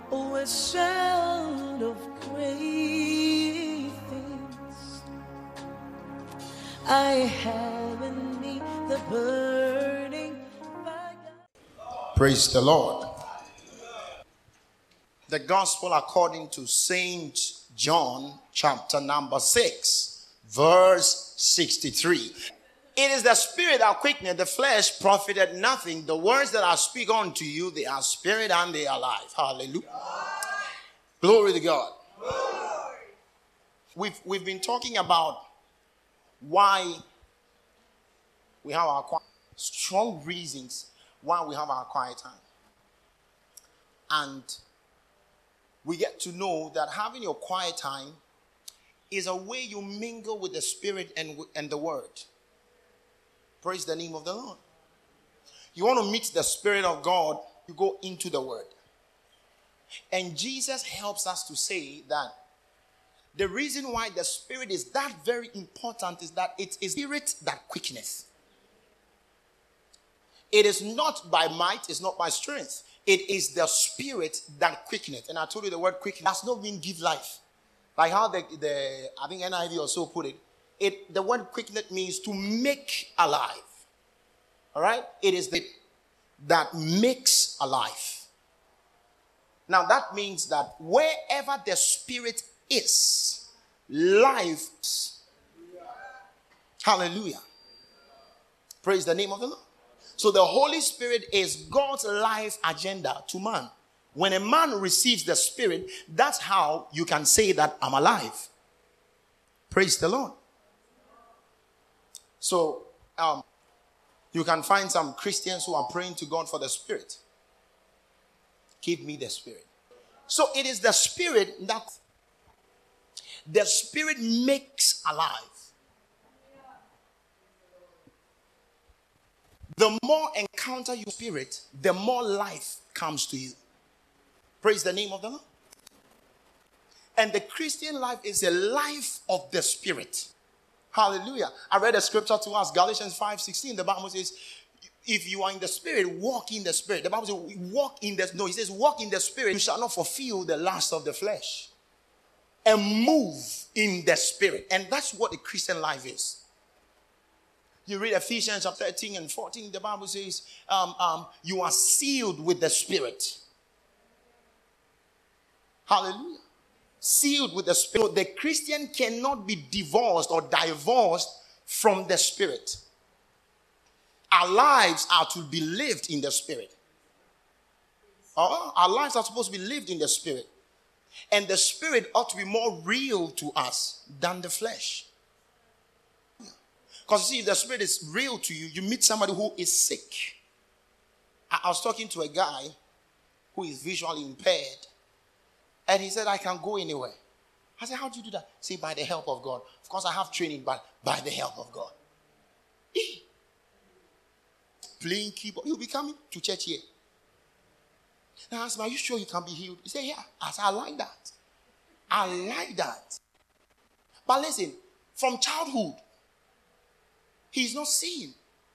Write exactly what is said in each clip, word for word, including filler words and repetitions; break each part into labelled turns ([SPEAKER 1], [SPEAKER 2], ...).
[SPEAKER 1] Oh, a sound of great things I have in me, the burning fire.
[SPEAKER 2] Praise the Lord. The Gospel according to Saint John, chapter number six, verse sixty-three. It is the spirit that quickeneth, the flesh profited nothing. The words that I speak unto you, they are spirit and they are life. Hallelujah. Glory to God. We've, we've been talking about why we have our quiet, strong reasons why we have our quiet time. And we get to know that having your quiet time is a way you mingle with the Spirit and, and the Word. Praise the name of the Lord. You want to meet the Spirit of God, you go into the Word. And Jesus helps us to say that the reason why the Spirit is that very important is that it is Spirit that quickeneth. It is not by might, it's not by strength. It is the Spirit that quickeneth. And I told you the word quicken does not mean give life. Like how the, the I think N I V also put it. It the word quickeneth means to make alive. All right? It is the that makes alive. Now that means that wherever the Spirit is, life is. Hallelujah. Praise the name of the Lord. So the Holy Spirit is God's life agenda to man. When a man receives the Spirit, that's how you can say that I'm alive. Praise the Lord. So um, you can find some Christians who are praying to God for the Spirit. Give me the Spirit. So it is the Spirit that the Spirit makes alive. The more encounter your Spirit, the more life comes to you. Praise the name of the Lord. And the Christian life is a life of the Spirit. Hallelujah. I read a scripture to us, Galatians five sixteen. The Bible says, if you are in the Spirit, walk in the Spirit. The Bible says, walk in the, no, it says, walk in the Spirit. You shall not fulfill the lust of the flesh. And move in the Spirit. And that's what the Christian life is. You read Ephesians chapter thirteen and fourteen, the Bible says, um, um, you are sealed with the Spirit. Hallelujah. Sealed with the Spirit. The Christian cannot be divorced or divorced from the Spirit. Our lives are to be lived in the Spirit. Uh, our lives are supposed to be lived in the Spirit. And the Spirit ought to be more real to us than the flesh. Because you see, if the Spirit is real to you, you meet somebody who is sick. I, I was talking to a guy who is visually impaired. And he said, I can go anywhere. I said, how do you do that? Say, by the help of God. Of course, I have training, but by the help of God. E. Playing keyboard. He'll be coming to church here. Now I asked him, are you sure you can be healed? He said, yeah. I said, I like that. I like that. But listen, from childhood, he's not seeing.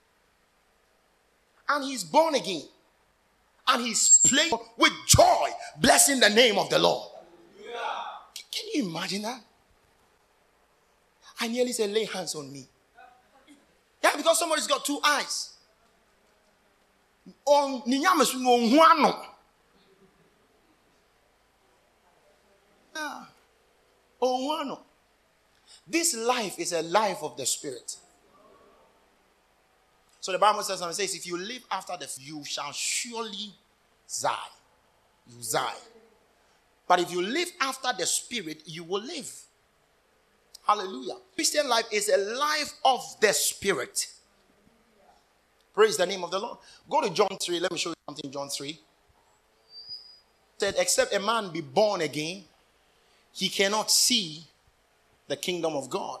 [SPEAKER 2] And he's born again. And he's playing with joy, blessing the name of the Lord. Yeah. Can you imagine that? I nearly said, lay hands on me. Yeah, because somebody's got two eyes. On This life is a life of the Spirit. So the Bible says, it says, if you live after the, you shall surely die. You die. But if you live after the Spirit, you will live. Hallelujah. Christian life is a life of the Spirit. Praise the name of the Lord. Go to John three. Let me show you something. John three. It said, except a man be born again, he cannot see the kingdom of God.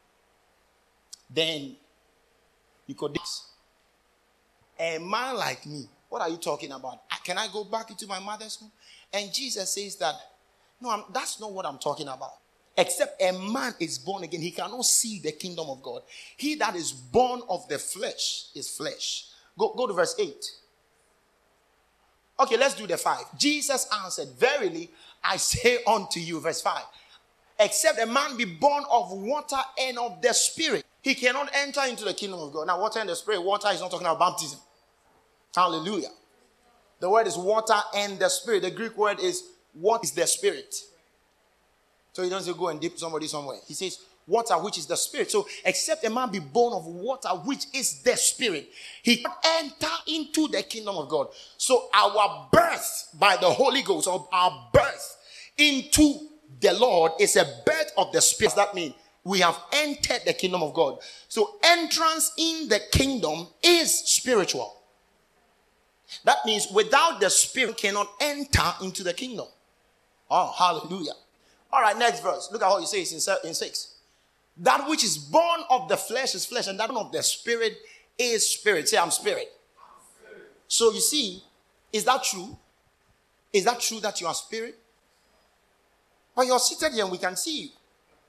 [SPEAKER 2] Then you could this. A man like me, what are you talking about? Can I go back into my mother's womb? And Jesus says that, no, I'm, that's not what I'm talking about. Except a man is born again, he cannot see the kingdom of God. He that is born of the flesh is flesh. Go, go to verse eight. Okay, let's do the five. Jesus answered, verily, I say unto you, verse five, except a man be born of water and of the Spirit, he cannot enter into the kingdom of God. Now, water and the Spirit, water is not talking about baptism. Hallelujah. The word is water and the Spirit. The Greek word is, what is the Spirit? So he doesn't go and dip somebody somewhere. He says, water, which is the Spirit. So, except a man be born of water, which is the Spirit, he can enter into the kingdom of God. So, our birth by the Holy Ghost, or our birth into the Lord, is a birth of the Spirit. That means we have entered the kingdom of God. So, entrance in the kingdom is spiritual. That means without the Spirit, cannot enter into the kingdom. Oh, hallelujah. All right, next verse. Look at what he says in, in six. That which is born of the flesh is flesh, and that of the Spirit is spirit. Say, I'm spirit. I'm spirit. So you see, is that true? Is that true that you are spirit? But you're seated here and we can see you.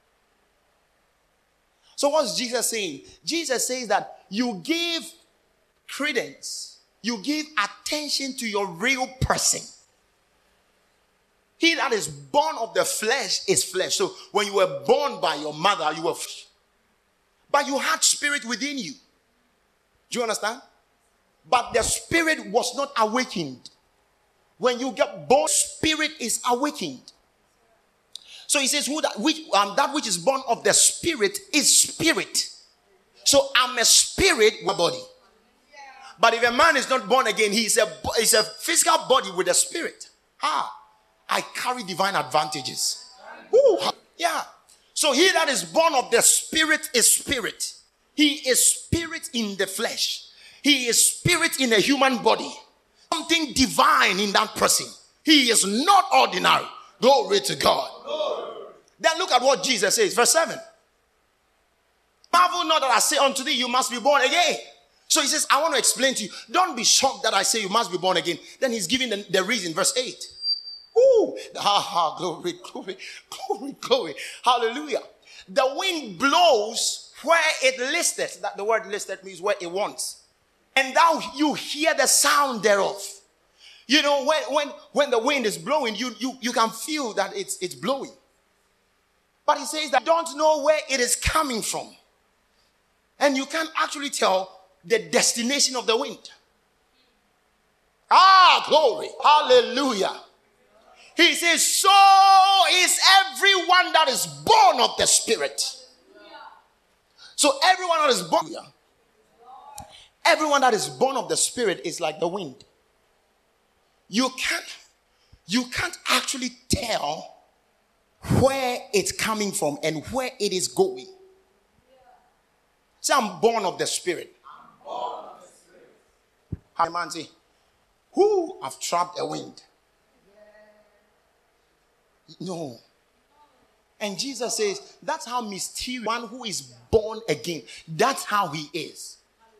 [SPEAKER 2] So what's Jesus saying? Jesus says that you give credence, you give attention to your real person. He that is born of the flesh is flesh. So when you were born by your mother, you were flesh. But you had spirit within you. Do you understand? But the spirit was not awakened. When you get born, spirit is awakened. So he says, who that which um, that which is born of the Spirit is spirit. So I'm a spirit with a body. But if a man is not born again, he's a he's a physical body with a spirit. Ah. I carry divine advantages. Ooh, yeah. So he that is born of the Spirit is spirit. He is spirit in the flesh. He is spirit in a human body. Something divine in that person. He is not ordinary. Glory to God. Glory. Then look at what Jesus says. Verse seven. Marvel not that I say unto thee, you must be born again. So he says, I want to explain to you. Don't be shocked that I say you must be born again. Then he's giving the, the reason. Verse eight. Ooh, ha ha, glory, glory, glory, glory, hallelujah. The wind blows where it listeth. That the word listed means where it wants. And thou you hear the sound thereof. You know, when when when the wind is blowing, you you you can feel that it's it's blowing. But he says that you don't know where it is coming from. And you can't actually tell the destination of the wind. Ah, glory, hallelujah. He says, so is everyone that is born of the Spirit. So everyone that is born, everyone that is born of the Spirit is like the wind. You can't, you can't actually tell where it's coming from and where it is going. Say, I'm born of the Spirit. I'm born of the Spirit. How man say, who have trapped a wind? No. And Jesus says, that's how mysterious one who is born again. That's how he is.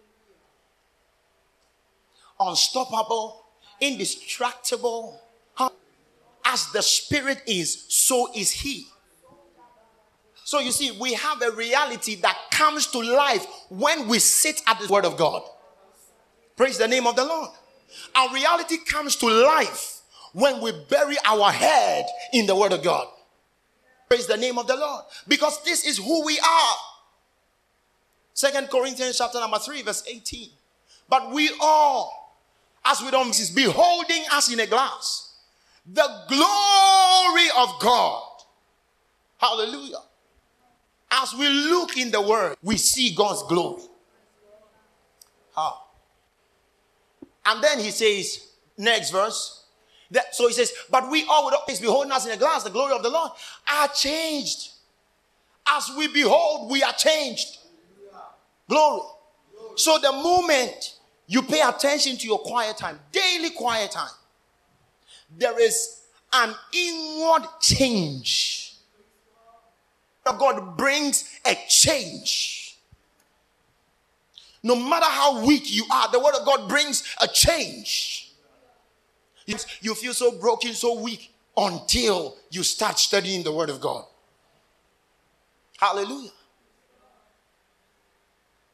[SPEAKER 2] Unstoppable, indestructible. As the Spirit is, so is he. So you see, we have a reality that comes to life when we sit at the Word of God. Praise the name of the Lord. Our reality comes to life when we bury our head in the Word of God. Praise the name of the Lord. Because this is who we are. Second Corinthians chapter number three, verse eighteen. But we all, as we don't cease, beholding us in a glass, the glory of God. Hallelujah. As we look in the Word, we see God's glory. How? And then he says, next verse. That, so he says, but we all would always beholding us in a glass, the glory of the Lord, are changed. As we behold, we are changed. Glory. So the moment you pay attention to your quiet time, daily quiet time, there is an inward change. God brings a change. No matter how weak you are, the Word of God brings a change. You feel so broken, so weak until you start studying the Word of God. Hallelujah.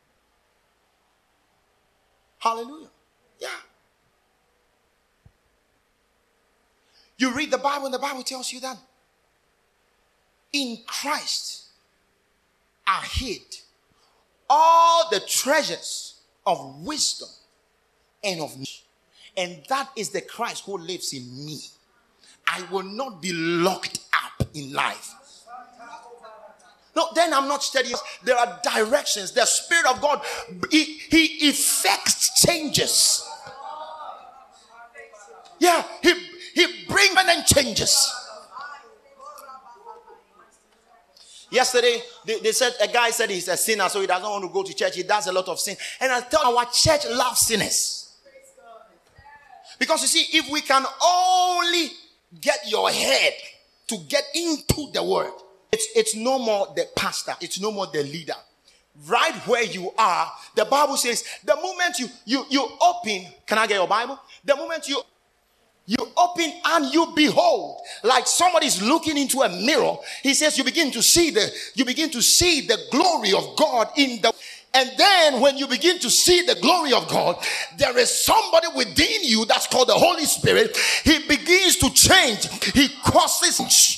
[SPEAKER 2] Hallelujah. Yeah. You read the Bible and the Bible tells you that in Christ are hid all the treasures of wisdom and of knowledge. And that is the Christ who lives in me. I will not be locked up in life. No, then I'm not steady. There are directions. The Spirit of God, He, he effects changes. Yeah, He, he brings and changes. Yesterday, they, they said a guy said he's a sinner, so he doesn't want to go to church. He does a lot of sin. And I tell our church loves sinners. Because you see, if we can only get your head to get into the word, it's, it's no more the pastor, it's no more the leader. Right where you are, the Bible says, the moment you you you open, can I get your Bible? The moment you You open and you behold, like somebody's looking into a mirror. He says you begin to see the you begin to see the glory of God in the. And then when you begin to see the glory of God, there is somebody within you that's called the Holy Spirit. He begins to change. He causes.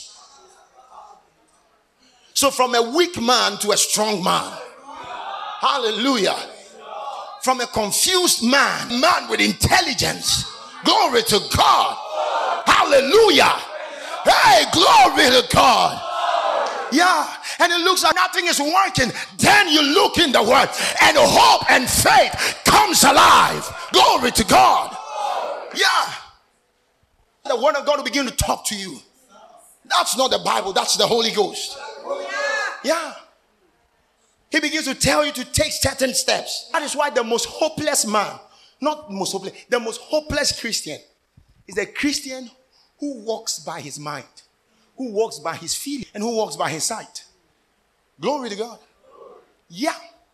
[SPEAKER 2] So from a weak man to a strong man. Hallelujah. From a confused man, man with intelligence. Glory to God. Hallelujah. Hey, glory to God. Yeah. And it looks like nothing is working. Then you look in the word and hope and faith comes alive. Glory to God. Yeah. The word of God will begin to talk to you. That's not the Bible. That's the Holy Ghost. Yeah. He begins to tell you to take certain steps. That is why the most hopeless man, not most hopeless, the most hopeless Christian is a Christian who walks by his mind, who walks by his feeling, and who walks by his sight. Glory to God. Yeah.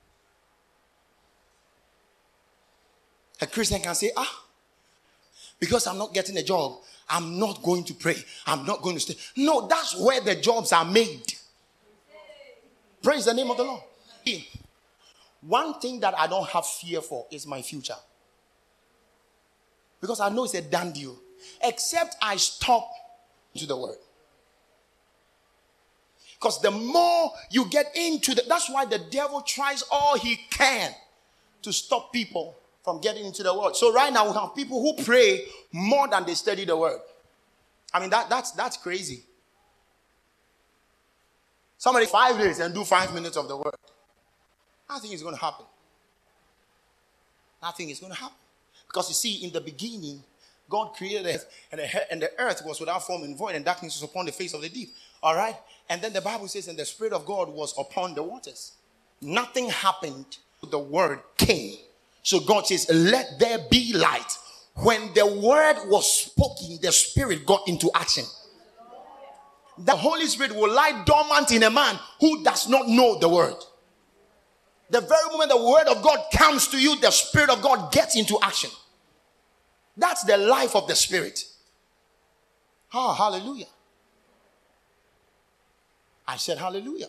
[SPEAKER 2] A Christian can say, ah, because I'm not getting a job, I'm not going to pray. I'm not going to stay. No, that's where the jobs are made. Praise the name of the Lord. One thing that I don't have fear for is my future. Because I know it's a done deal. Except I stop to the word. Because the more you get into the, that's why the devil tries all he can to stop people from getting into the word. So right now we have people who pray more than they study the word. I mean, that, that's, that's crazy. Somebody five days and do five minutes of the word. Nothing is going to happen. Nothing is going to happen. Because you see, in the beginning, God created the earth, and the, and the earth was without form and void, and darkness was upon the face of the deep. All right? And then the Bible says, and the Spirit of God was upon the waters. Nothing happened. The word came. So God says, let there be light. When the word was spoken, the Spirit got into action. The Holy Spirit will lie dormant in a man who does not know the word. The very moment the word of God comes to you, the Spirit of God gets into action. That's the life of the Spirit. Ah, hallelujah. I said hallelujah.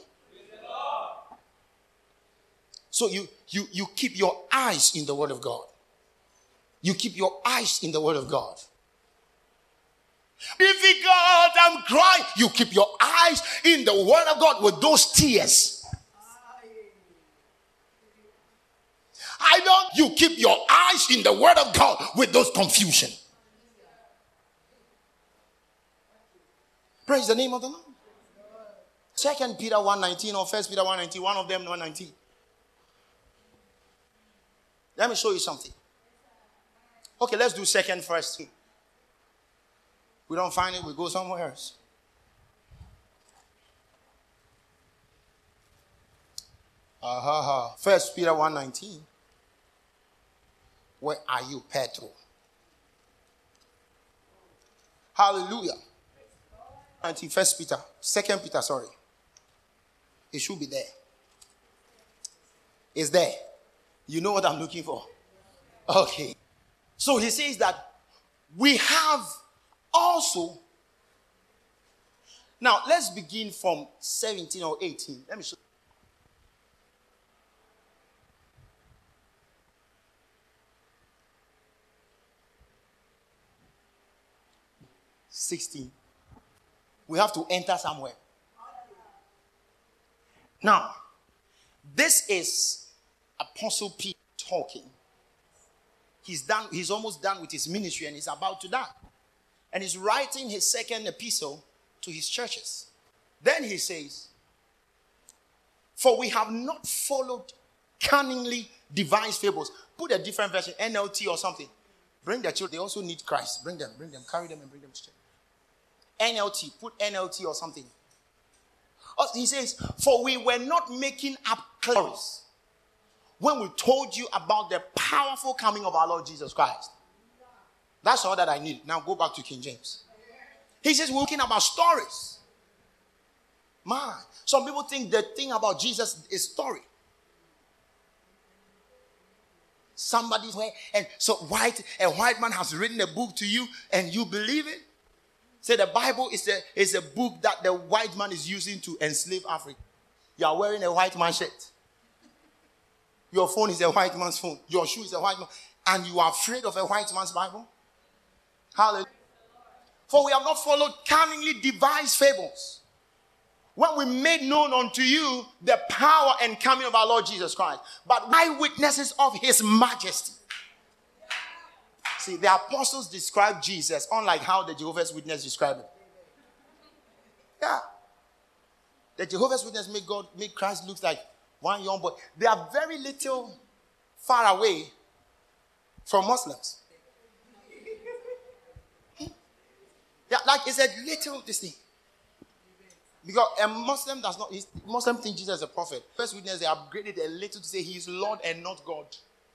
[SPEAKER 2] So you, you, you keep your eyes in the word of God. You keep your eyes in the word of God. Difficult, I'm crying. You keep your eyes in the word of God with those tears. I don't. You keep your eyes in the word of God with those confusion. Praise the name of the Lord. Second Peter one nineteen or First Peter one nineteen. One of them one nineteen. Let me show you something. Okay, let's do second first. We don't find it, we go somewhere else. Uh-huh. First Peter one nineteen. Where are you, Petro? Hallelujah. nineteen, First Peter, Second Peter, sorry. It should be there. It's there. You know what I'm looking for? Okay. So he says that we have also. Now let's begin from seventeen or eighteen. Let me show you. sixteen. We have to enter somewhere. Now, this is Apostle Peter talking. He's done, he's almost done with his ministry and he's about to die. And he's writing his second epistle to his churches. Then he says, for we have not followed cunningly devised fables. Put a different version, N L T or something. Bring the children. They also need Christ. Bring them, bring them, carry them and bring them to church. N L T, put N L T or something. He says, for we were not making up stories when we told you about the powerful coming of our Lord Jesus Christ. That's all that I need. Now go back to King James. He says, we're talking about stories. Man, some people think the thing about Jesus is story. Somebody's way, and so white, a white man has written a book to you, and you believe it. Say the Bible is a is a book that the white man is using to enslave Africa. You are wearing a white man's shirt. Your phone is a white man's phone. Your shoe is a white man, and you are afraid of a white man's Bible. Hallelujah. For we have not followed cunningly devised fables, when we made known unto you the power and coming of our Lord Jesus Christ, but eyewitnesses of his majesty. See, the apostles describe Jesus unlike how the Jehovah's Witnesses describe him. Yeah. The Jehovah's Witnesses make God, make Christ look like one young boy. They are very little far away from Muslims. Yeah, like it's a little this thing. Because a Muslim does not, Muslim think Jesus is a prophet. First witness, they upgraded a little to say he is Lord and not God.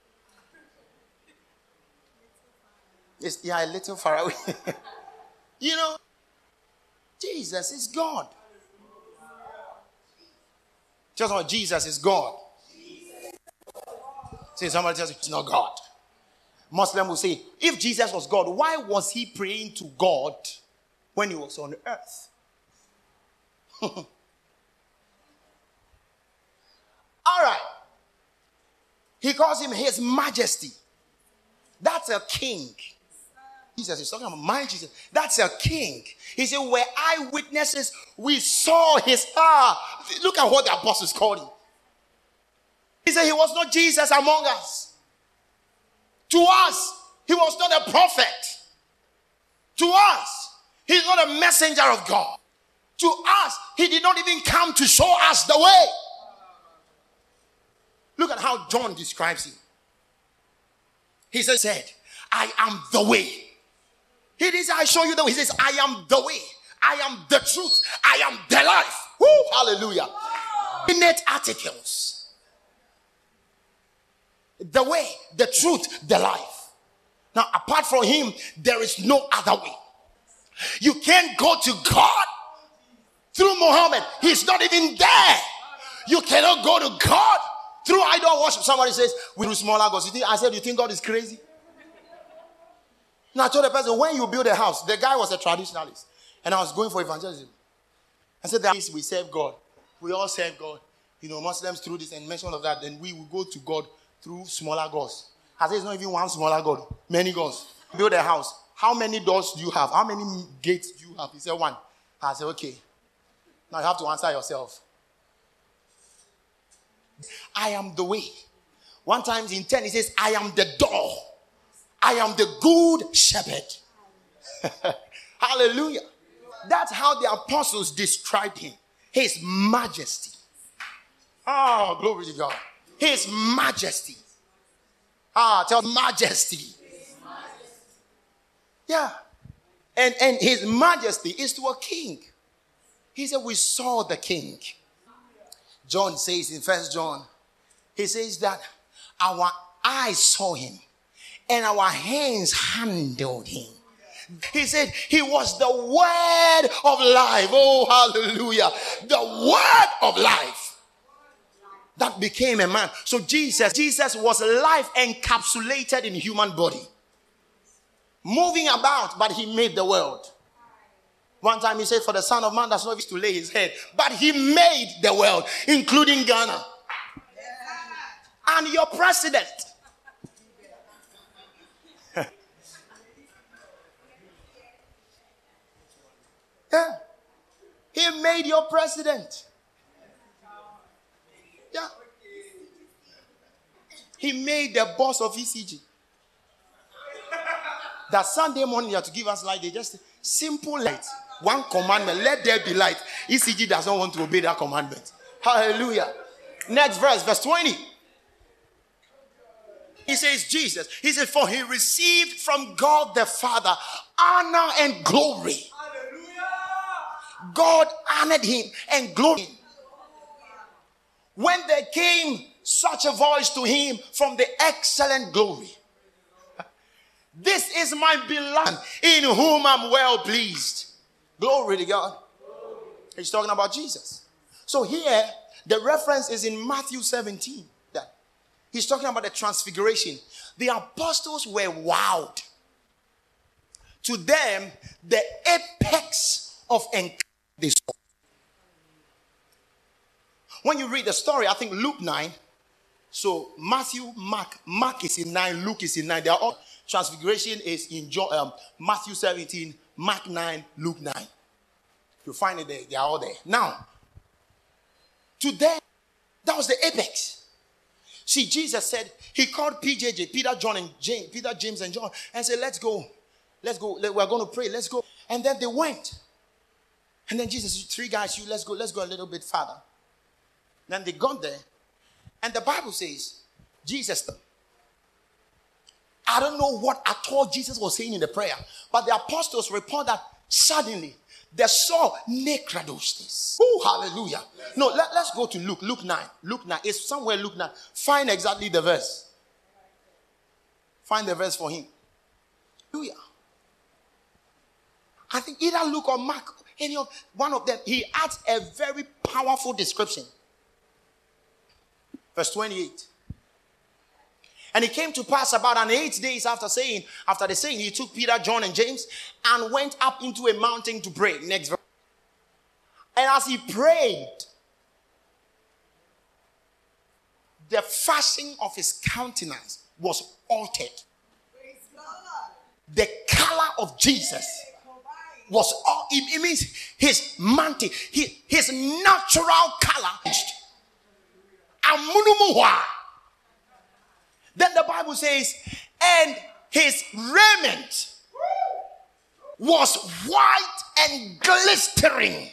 [SPEAKER 2] It's, yeah, a little far away. You know, Jesus is God. Just like Jesus is God. Say somebody tells you it's not God. Muslim will say, if Jesus was God, why was he praying to God when he was on earth? All right. He calls him his majesty. That's a king. Jesus is talking about my Jesus. That's a king. He said, we're eyewitnesses. We saw his star. Look at what the apostles called him. He said he was not Jesus among us. To us, he was not a prophet. To us, he's not a messenger of God. To us, he did not even come to show us the way. Look at how John describes him. He said, I am the way. He didn't say, I show you the way. He says, I am the way. I am the truth. I am the life. Woo, hallelujah. Innate articles. The way, the truth, the life. Now, apart from him, there is no other way. You can't go to God through Muhammad. He's not even there. You cannot go to God through idol worship. Somebody says, we do smaller gods. You think, I said, you think God is crazy? Now I told the person, when you build a house, the guy was a traditionalist. And I was going for evangelism. I said, that is, we serve God. We all serve God. You know, Muslims through this and mention of that. Then we will go to God through smaller gods. I said, it's not even one smaller God. Many gods. Build a house. How many doors do you have? How many gates do you have? He said, one. I said, okay. Now you have to answer yourself. I am the way. One time in ten, he says, I am the door. I am the good shepherd. Hallelujah. That's how the apostles described him. His majesty. Oh, glory to God. His majesty. Ah, tell majesty. Yeah. And, and his majesty is to a king. He said, we saw the king. John says in First John, he says that our eyes saw him and our hands handled him. He said he was the word of life. Oh, hallelujah. The word of life that became a man. So Jesus, Jesus was life encapsulated in human body. Moving about, but he made the world. One time he said, for the Son of Man does not wish to lay his head, but he made the world, including Ghana. And your president. even made your president. Yeah. He made the boss of E C G. That Sunday morning you have to give us light. They just simple light. One commandment. Let there be light. E C G does not want to obey that commandment. Hallelujah. Next verse, verse twenty. He says, Jesus. He says, for he received from God the Father honor and glory. Hallelujah. God honored him and glorified him. When there came such a voice to him from the excellent glory. This is my beloved in whom I'm well pleased. Glory to God. He's talking about Jesus. So here, the reference is in Matthew seventeen. That he's talking about the transfiguration. The apostles were wowed. To them, the apex of encounter they saw. When you read the story, I think Luke nine. So Matthew, Mark, Mark is in nine, Luke is in nine. They are all transfiguration is in John, um, Matthew seventeen, Mark nine, Luke nine. You find it there, they are all there. Now, to them, that was the apex. See, Jesus said, he called P J J, Peter, John, and James, Peter, James, and John, and said, let's go. Let's go. We're going to pray. Let's go. And then they went. And then Jesus said, three guys, you let's go, let's go a little bit farther. Then they got there. And the Bible says, Jesus, I don't know what at all Jesus was saying in the prayer, but the apostles report that suddenly they saw necradostes. Oh, hallelujah. No, let, let's go to Luke, Luke nine. Luke nine. It's somewhere Luke nine. Find exactly the verse. Find the verse for him. Hallelujah. I think either Luke or Mark, any of one of them, he adds a very powerful description. Verse twenty-eight. And it came to pass about an eight days after saying, after the saying, he took Peter, John, and James and went up into a mountain to pray. Next verse. And as he prayed, the fashion of his countenance was altered. The color of Jesus was all, it, it means his mantle, his, his natural color changed. Then the Bible says, and his raiment was white and glistering.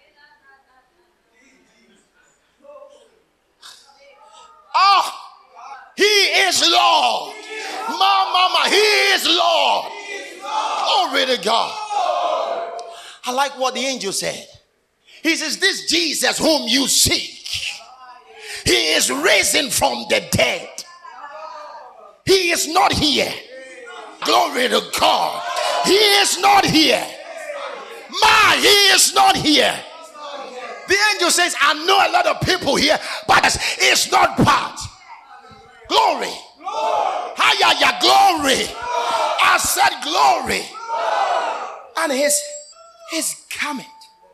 [SPEAKER 2] Oh, he is Lord. My mama, he is Lord. Glory to God. I like what the angel said. He says, this Jesus whom you seek, he is risen from the dead. He is not here. Glory to God. He is not here. My, he is not here. The angel says, I know a lot of people here, but it's not part. Glory. Hiya, glory. I said glory. And his, his garment.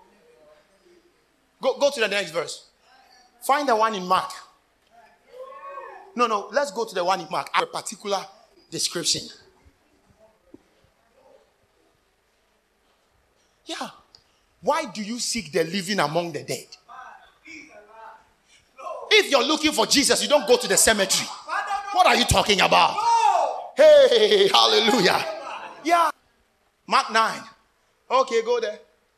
[SPEAKER 2] Go, go to the next verse. Find the one in Mark. No, no, let's go to the one in Mark. A particular description. Yeah. Why do you seek the living among the dead? If you're looking for Jesus, you don't go to the cemetery. What are you talking about? Hey, hallelujah. Yeah. Mark nine. Okay, go there.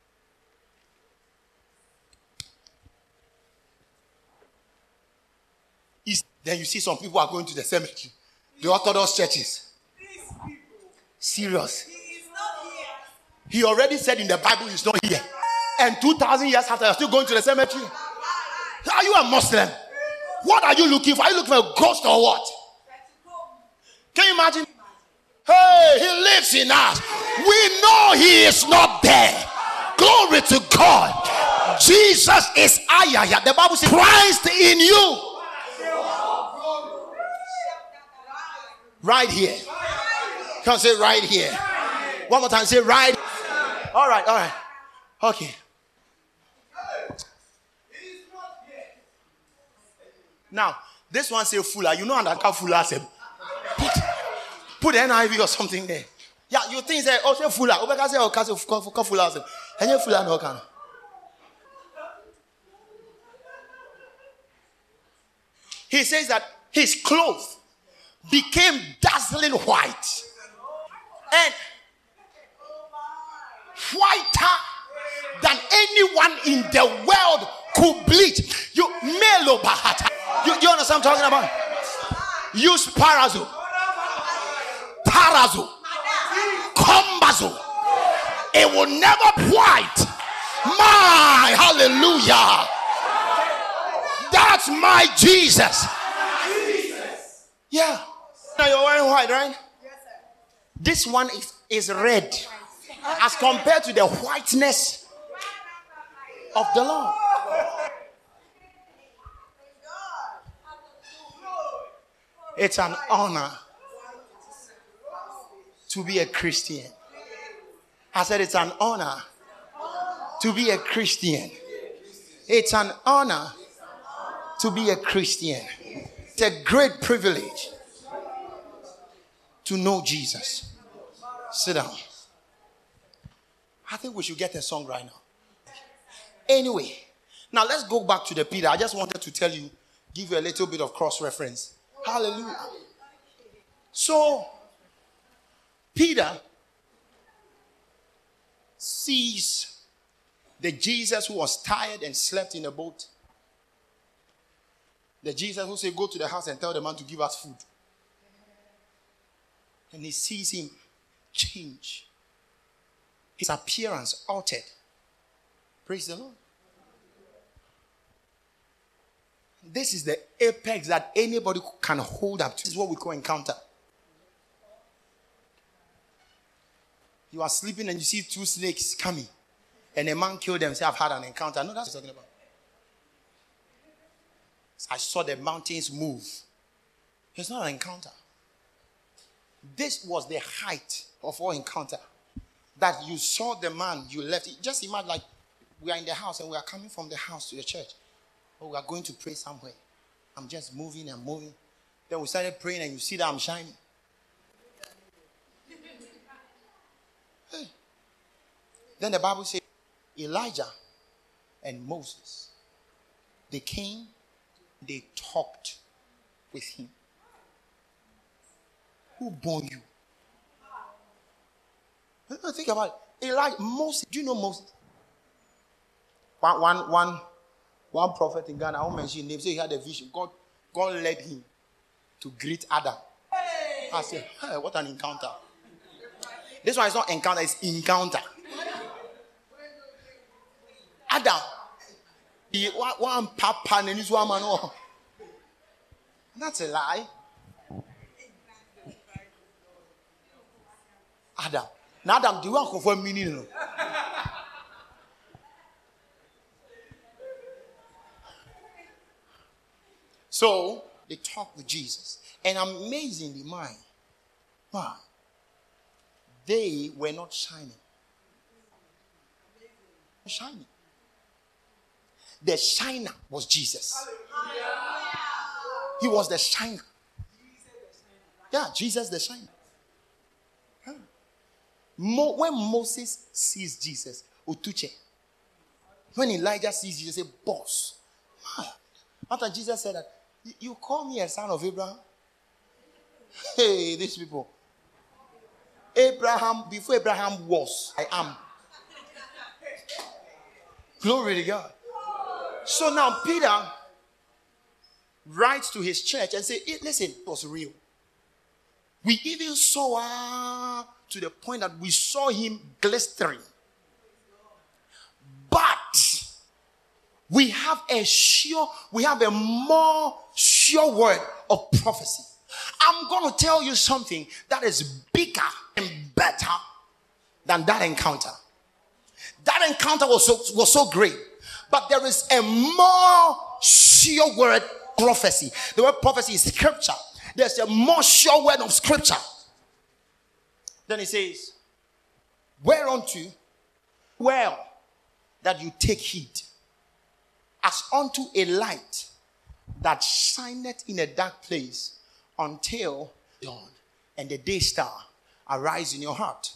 [SPEAKER 2] Then you see some people are going to the cemetery. The Orthodox churches. Serious. He already said in the Bible he's not here. And two thousand years after, you're still going to the cemetery. Are you a Muslim? What are you looking for? Are you looking for a ghost or what? Can you imagine? Hey, he lives in us. We know he is not there. Glory to God. Jesus is ayaya. The Bible says Christ in you. Right here. Come say right here. One more time. Say right. All right. All right. Okay. Now, this one say fuller. You know under fuller. Say put, put N I V or something there. Yeah, you think say oh say fuller. Obeka say oh say fuller. And you fuller no can. he says that his clothes became dazzling white. And whiter than anyone in the world could bleach. You Melo Bahata. You, you understand what I'm talking about? Use parazo, tarazo, kombazo. It will never white. My hallelujah. That's my Jesus. Yeah. Now you're wearing white, right? This one is, is red as compared to the whiteness of the Lord. It's an honor to be a Christian. I said it's an honor to be a Christian. It's an honor to be a Christian. It's a great privilege to know Jesus. Sit down. I think we should get a song right now. Anyway, now let's go back to the Peter. I just wanted to tell you, give you a little bit of cross-reference. Hallelujah. So, Peter sees the Jesus who was tired and slept in a boat. The Jesus who said, go to the house and tell the man to give us food. And he sees him change. His appearance altered. Praise the Lord. This is the apex that anybody can hold up to. This is what we call encounter. You are sleeping and you see two snakes coming. And a man killed them and said, I've had an encounter. No, that's what I'm talking about. I saw the mountains move. It's not an encounter. This was the height of all encounter. That you saw the man, you left. Just imagine, like, we are in the house and we are coming from the house to the church. Or we are going to pray somewhere. I'm just moving and moving. Then we started praying and you see that I'm shining. Hey. Then the Bible says, Elijah and Moses, they came, they talked with him. Who born you? Think about it. Elijah, Moses, do you know Moses? One, one, one, one prophet in Ghana, I won't mention names, so he had a vision. God, God led him to greet Adam. Hey. I said, hey, what an encounter. This one is not encounter, it's encounter. Adam. He, one papa and this one man. Oh. That's a lie. Adam. Now Adam, do you want to confirm meaning? So they talked with Jesus. And amazingly, mine, man, they were not shining. Shining. The shiner was Jesus. He was the shiner. Yeah, Jesus the shiner. Huh. Mo- when Moses sees Jesus, Utuche. When Elijah sees Jesus, he says, boss. Man. After Jesus said that, you call me a son of Abraham? Hey, these people. Abraham, before Abraham was, I am. Glory to God. So now Peter writes to his church and says, listen, it was real. We even saw uh, to the point that we saw him glistering. But we have a sure, we have a more sure word of prophecy. I'm going to tell you something that is bigger and better than that encounter. That encounter was so, was so great. But there is a more sure word prophecy. The word prophecy is scripture. There's a more sure word of scripture. Then he says, whereunto, well, that you take heed, as unto a light that shineth in a dark place until dawn, and the day star arise in your heart.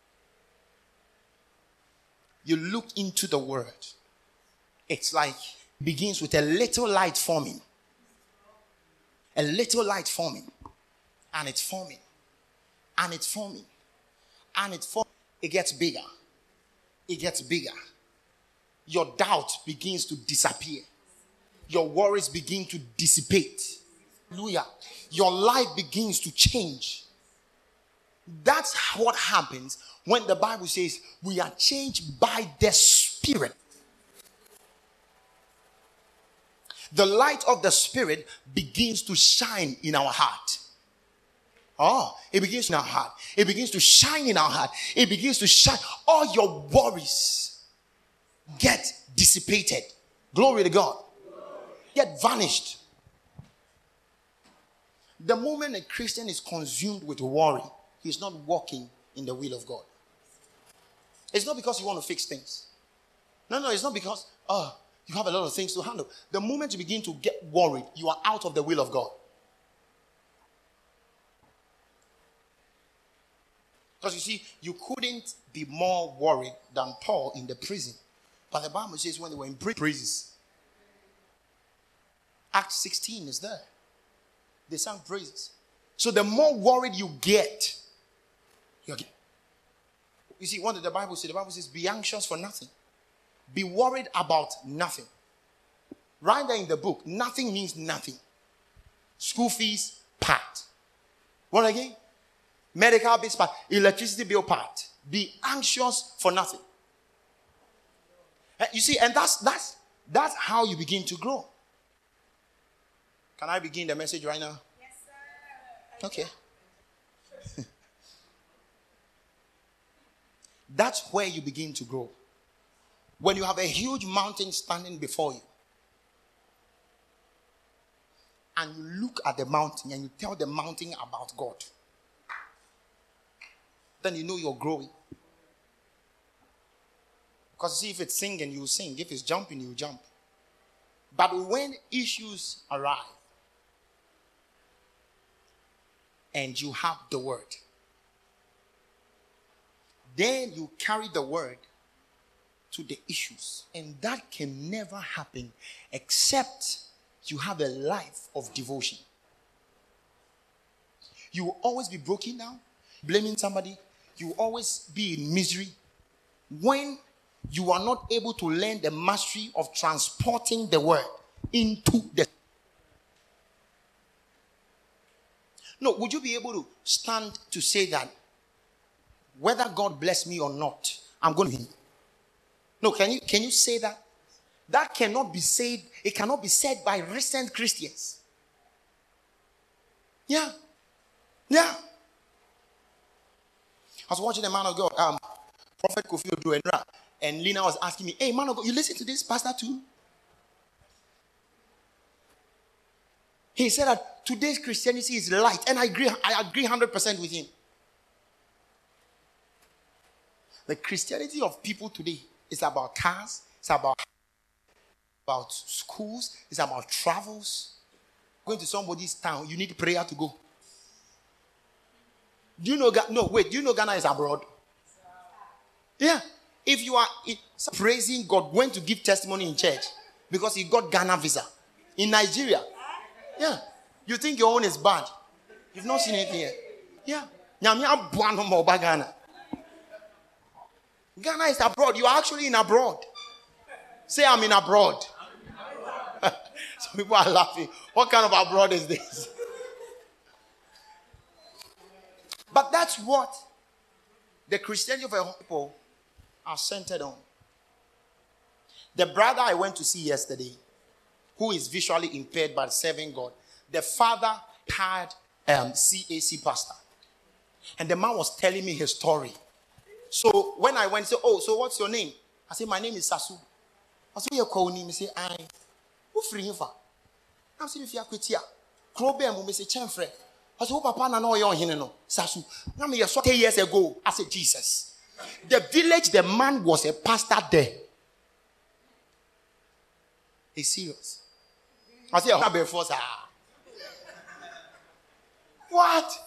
[SPEAKER 2] You look into the word. It's like it begins with a little light forming. A little light forming. And it's forming. And it's forming. And it's forming. It gets bigger. It gets bigger. Your doubt begins to disappear. Your worries begin to dissipate. Hallelujah. Your life begins to change. That's what happens when the Bible says we are changed by the Spirit. The light of the Spirit begins to shine in our heart. Oh, it begins in our heart. It begins to shine in our heart. It begins to shine. All your worries get dissipated. Glory to God. Get vanished. The moment a Christian is consumed with worry, he's not walking in the will of God. It's not because you want to fix things. No, no, it's not because, oh, you have a lot of things to handle. The moment you begin to get worried, you are out of the will of God. Because you see, you couldn't be more worried than Paul in the prison. But the Bible says when they were in praises, Acts sixteen is there. They sang praises. So the more worried you get, you get. You see, what did the Bible say? The Bible says, be anxious for nothing. Be worried about nothing. Right there in the book, nothing means nothing. School fees, part. What again? Medical bills, part. Electricity bill, part. Be anxious for nothing. You see, and that's that's that's how you begin to grow. Can I begin the message right now?
[SPEAKER 3] Yes, sir.
[SPEAKER 2] Okay. That's where you begin to grow. When you have a huge mountain standing before you, and you look at the mountain and you tell the mountain about God, then you know you're growing. Because see, if it's singing, you sing. If it's jumping, you jump. But when issues arrive, and you have the word, then you carry the word to the issues. And that can never happen except you have a life of devotion. You will always be broken down, blaming somebody. You will always be in misery when you are not able to learn the mastery of transporting the word into the... No, would you be able to stand to say that whether God bless me or not, I'm going to... No, can you can you say that? That cannot be said. It cannot be said by recent Christians. Yeah. Yeah. I was watching a man of God, um, Prophet Kofi Oduenra, and Lina was asking me, hey, man of God, you listen to this pastor too? He said that today's Christianity is light, and I agree, I agree one hundred percent with him. The Christianity of people today is about cars, it's about, about schools, it's about travels. Going to somebody's town, you need prayer to go. Do you know, no, wait, do you know Ghana is abroad? Yeah. If you are praising God, going to give testimony in church because he got Ghana visa in Nigeria. Yeah. You think your own is bad. You've not seen anything yet. Yeah. Ghana. Ghana is abroad. You are actually in abroad. Say, I'm in abroad. Some people are laughing. What kind of abroad is this? But that's what the Christianity of a people are centered on. The brother I went to see yesterday, who is visually impaired but serving God, the father had um, C A C pastor. And the man was telling me his story. So when I went, he said, oh, so what's your name? I said, my name is Sasu. I said, you call him? He said, I. Who free him for? I said, if you are quit here, Krobe and Mummy Chanfre. I said, oh, Papa, no, no, you're here, no. Sasu. Now, me, ten years ago, I said, Jesus. The village, the man was a pastor there. He's serious. I said, I'll be forced. What?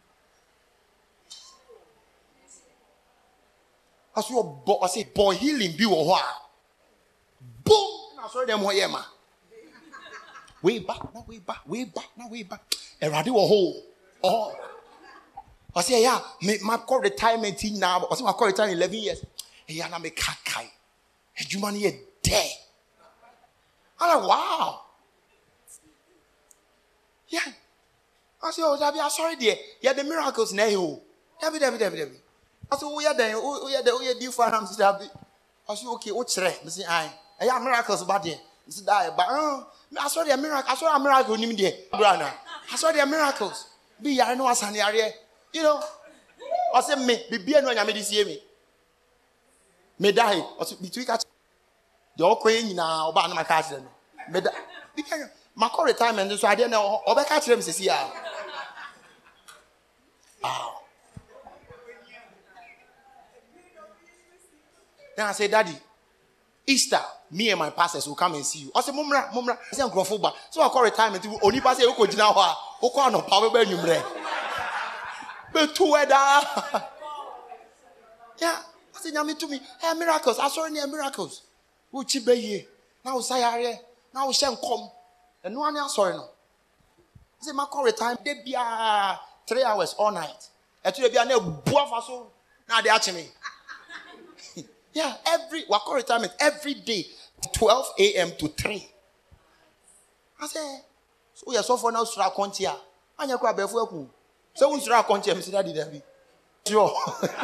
[SPEAKER 2] I said, I said, boy, healing be what? Boom! I saw them here, man. Way back, now way back, way back, now way back. A radio hole. Oh. I say, yeah, my call retirement now. I say, my call retirement eleven years. Hey, I'm a kakai. Hey, you money a day. I'm like, wow. Yeah. I say, oh, I'm sorry, dear. Yeah, the miracles now. Every day, every day, every day. I say, oh, yeah, then, oh, yeah, oh, yeah, do you find him? I say, okay, what's that? I say, I, yeah, miracles about there. I say, but, oh, I saw the miracle. I saw a miracle in there, Brana. I saw the miracles. Be, I know, as an area. You know, I say, me, be, be, and when I made this year, me, me die, or between catch. The old queen now, about my cousin. Me die. My call retirement, so I didn't know, or back at them, says, yeah. Wow. Then I say, Daddy, Easter, me and my pastors will come and see you. I say, Mumra, Mumra, I say, Grofoba. So I call retirement to only pass a local Jinawa, who call no power burn you, bread. But two weather. Yeah, I say, Yami to me, hey, miracles. I saw any miracles. Which be ye now, say, now we shall come. And no one else, sorry, no. I say, my call retirement, they be uh, three hours all night. And today be a no buafaso. Now they are me. Yeah, every we call retirement every day, twelve a.m. to three. I say, so we are so for now, Sra Contia. And you grab a fool. So we Sra Contia, Mister Daddy Debbie. Sure.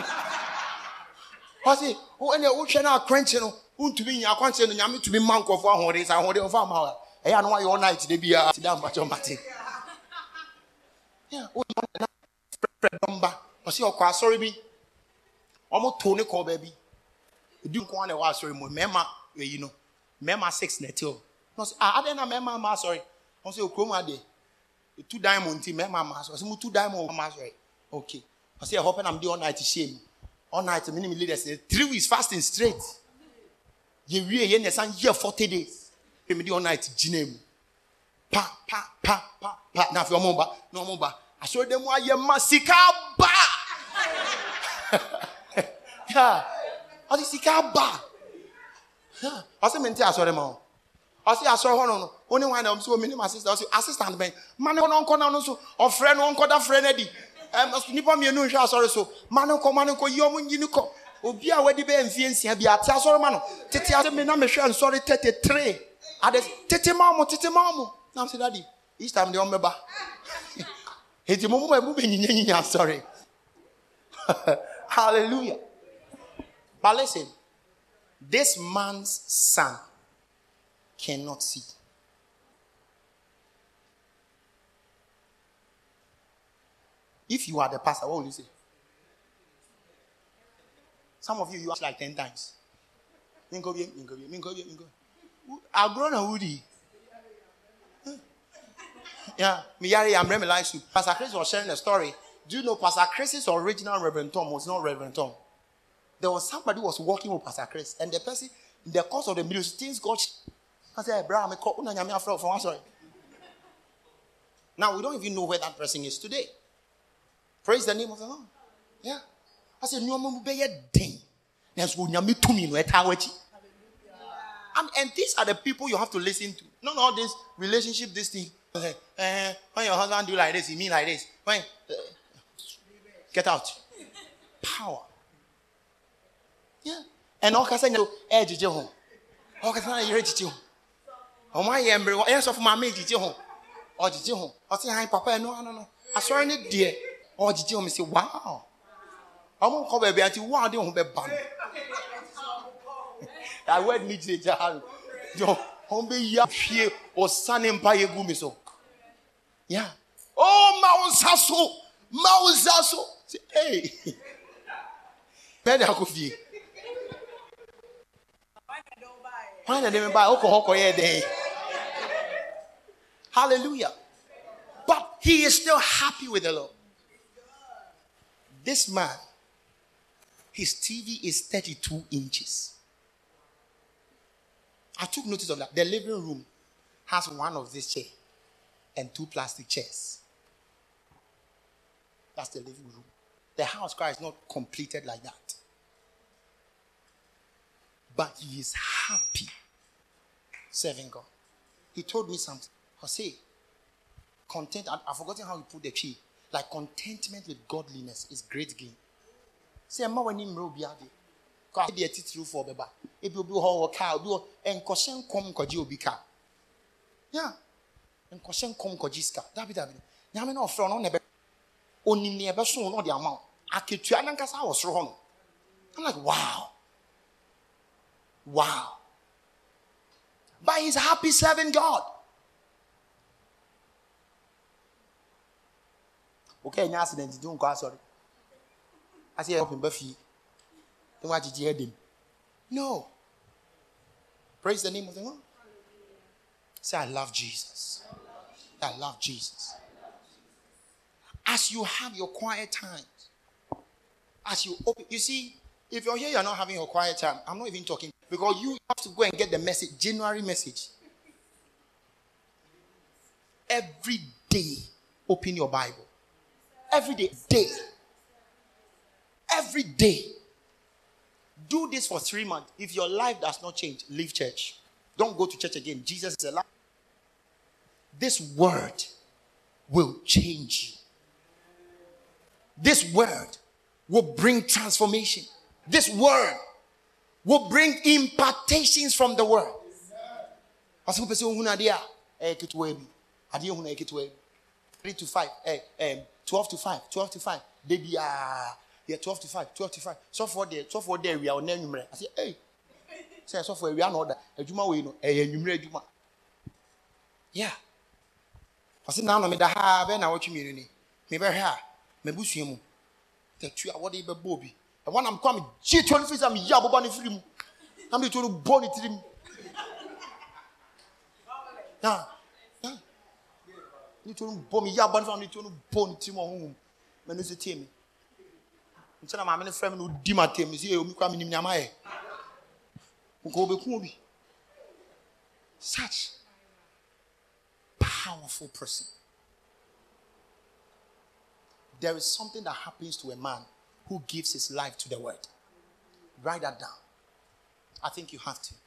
[SPEAKER 2] I say, oh, and you should not crunch, you know, who to be in your conscience, and you to be monk of one holidays, I hold of farm hour. I know why all night they be a down, but your matty. Yeah, oh, number. I see your car, sorry, be almost Tony call baby. You do want to watch sorry, Mema, you know, Mema six netil. No, I didn't know Mema, sorry. I say, Chroma day. Two diamond team, Mema, master. I two diamond, master. Okay. I say, I hope I'm doing all night to shame. All night, the minimum leader said, three weeks fasting straight. You really, in the sun, year forty days. Me do all night, Jinem. Pa, pa, pa, pa, pa. Now, for your mobile, no mobile. I show them why you're massacre. Yeah. I say, "Sika ba." I say, "Menti asore ma." I say, "Asore ho no. Only one am so many assistant. I say, assistant ben. Man no nko na no so. Of friend no nko da friend edi. Em nipa me no hwe asore so. Man nko man nko yi omo nyi ni ko. Obi a wadi be mfie nsia bi ate asore ma no. Tete ase me na me hwe ansore thirty-three. Ade tete ma mo, tete ma mo. Na say daddy, each time they on meba. Eti mo mo e bu be nyinya nyinya asore. Hallelujah. But listen, this man's son cannot see. If you are the pastor, what will you say? Some of you, you ask like ten times. I've grown a woody. Yeah, Miyari, I'm reminiscing you. Pastor Chris was sharing a story. Do you know Pastor Chris's original Reverend Tom was not Reverend Tom? There was somebody who was working with Pastor Chris, and the person, in the course of the ministry, things got. I said, "Bro, I'm a from from sorry." Now we don't even know where that person is today. Praise the name of the Lord. Yeah. I said, "No more be a ding." There's one yami to me no etawachi. And and these are the people you have to listen to. Not all this relationship, this thing. Okay. Uh, when your husband do like this, he mean like this. When uh, get out. Power. Yeah. And all can say no edge home. All can say you're home. Oh my ember, yes of my mate home. Or did home. I say hi papa no no no. I saw any dear. Or did you say wow. I won't call baby until one day home be ban. I word me to Jahan. Yo, home be ya fear or sun empire gumi so. Yeah. Oh Mausaso. Mausaso. Hey. Better I could be. Why did they buy alcohol day? Hallelujah. But he is still happy with the Lord. This man, his T V is thirty-two inches. I took notice of that. The living room has one of these chairs and two plastic chairs. That's the living room. The house cry is not completed like that. But he is happy serving God. He told me something. I say, content, I, I've forgotten how you put the key. Like contentment with godliness is great gain. Say, I'm when him robe yard. Because the attitude for Beba. If you do how a cow do and caution come coji obika. Yeah. And caution come cojiska. That be that. Yaman of front on the only never soon or the amount. I could try and cast I was wrong. I'm like, wow. Wow. But he's happy serving God. Okay, any accident, don't go sorry. I say, open Buffy. Don't want to hear him. No. Praise the name of the Lord. Say, I love Jesus. I love Jesus. As you have your quiet times, as you open, you see, if you're here, you're not having your quiet time. I'm not even talking because you have to go and get the message, January message. Every day, open your Bible. Every day, day. Every day. Do this for three months. If your life does not change, leave church. Don't go to church again. Jesus is alive. This word will change you. This word will bring transformation. This word will bring impartations from the word. Three to five, um, twelve to five, twelve to five. They be uh, yeah, twelve to five, twelve to five. So for there, so for there, we are on number. I say, hey, say so for we are not that. A juma we know, a number juma. Yeah. I say now no me da ha be na what you mean ni. Me be ha, me busu mu. The two what they be bobi. The one I'm coming, G twenty feet am ya boba ni film. I'm the to born it trim. Yeah. Yeah. You to bomb ya ban family to born it trim home. Me no say tell me. Until my many friend who di matem say o mi kwa minim nyama e. Ko be ku bi. Such powerful person. There is something that happens to a man who gives his life to the word. Write that down. I think you have to.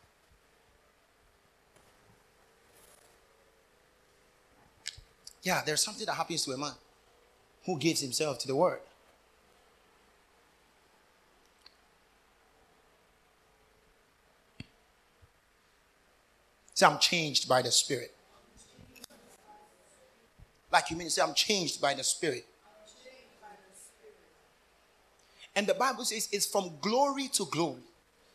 [SPEAKER 2] Yeah, there's something that happens to a man who gives himself to the word. Say, I'm changed by the Spirit. Like you mean, say, I'm changed by the Spirit. And the Bible says it's from glory to glory.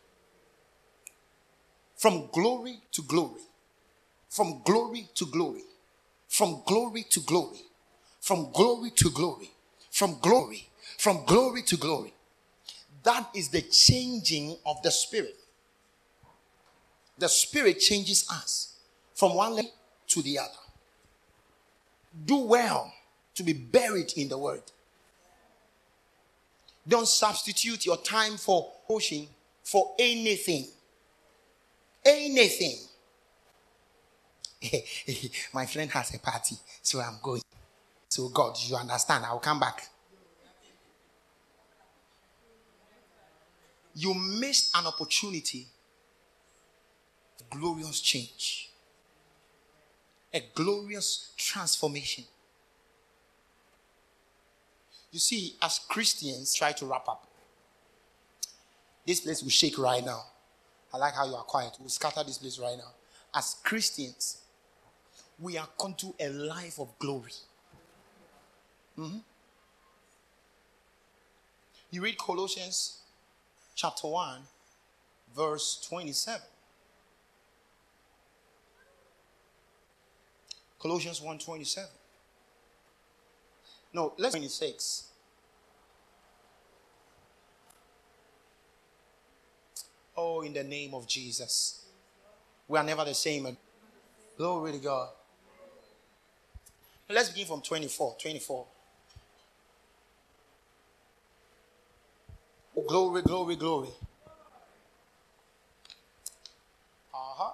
[SPEAKER 2] From glory to glory. From glory to glory. From glory to glory. From glory to glory. From glory. From glory to glory. That is the changing of the Spirit. The Spirit changes us from one level to the other. Do well to be buried in the word. Don't substitute your time for pushing for anything. Anything. My friend has a party, so I'm going. So God, you understand, I'll come back. You missed an opportunity. Glorious change. A glorious transformation. You see, as Christians, try to wrap up. This place will shake right now. I like how you are quiet. We'll scatter this place right now. As Christians, we are come to a life of glory. Mm-hmm. You read Colossians chapter one, verse twenty-seven. Colossians one twenty-seven. No, let's twenty-six. Oh, in the name of Jesus. We are never the same. Glory to God. Let's begin from twenty-four. twenty-four. Oh, glory, glory, glory. Uh-huh.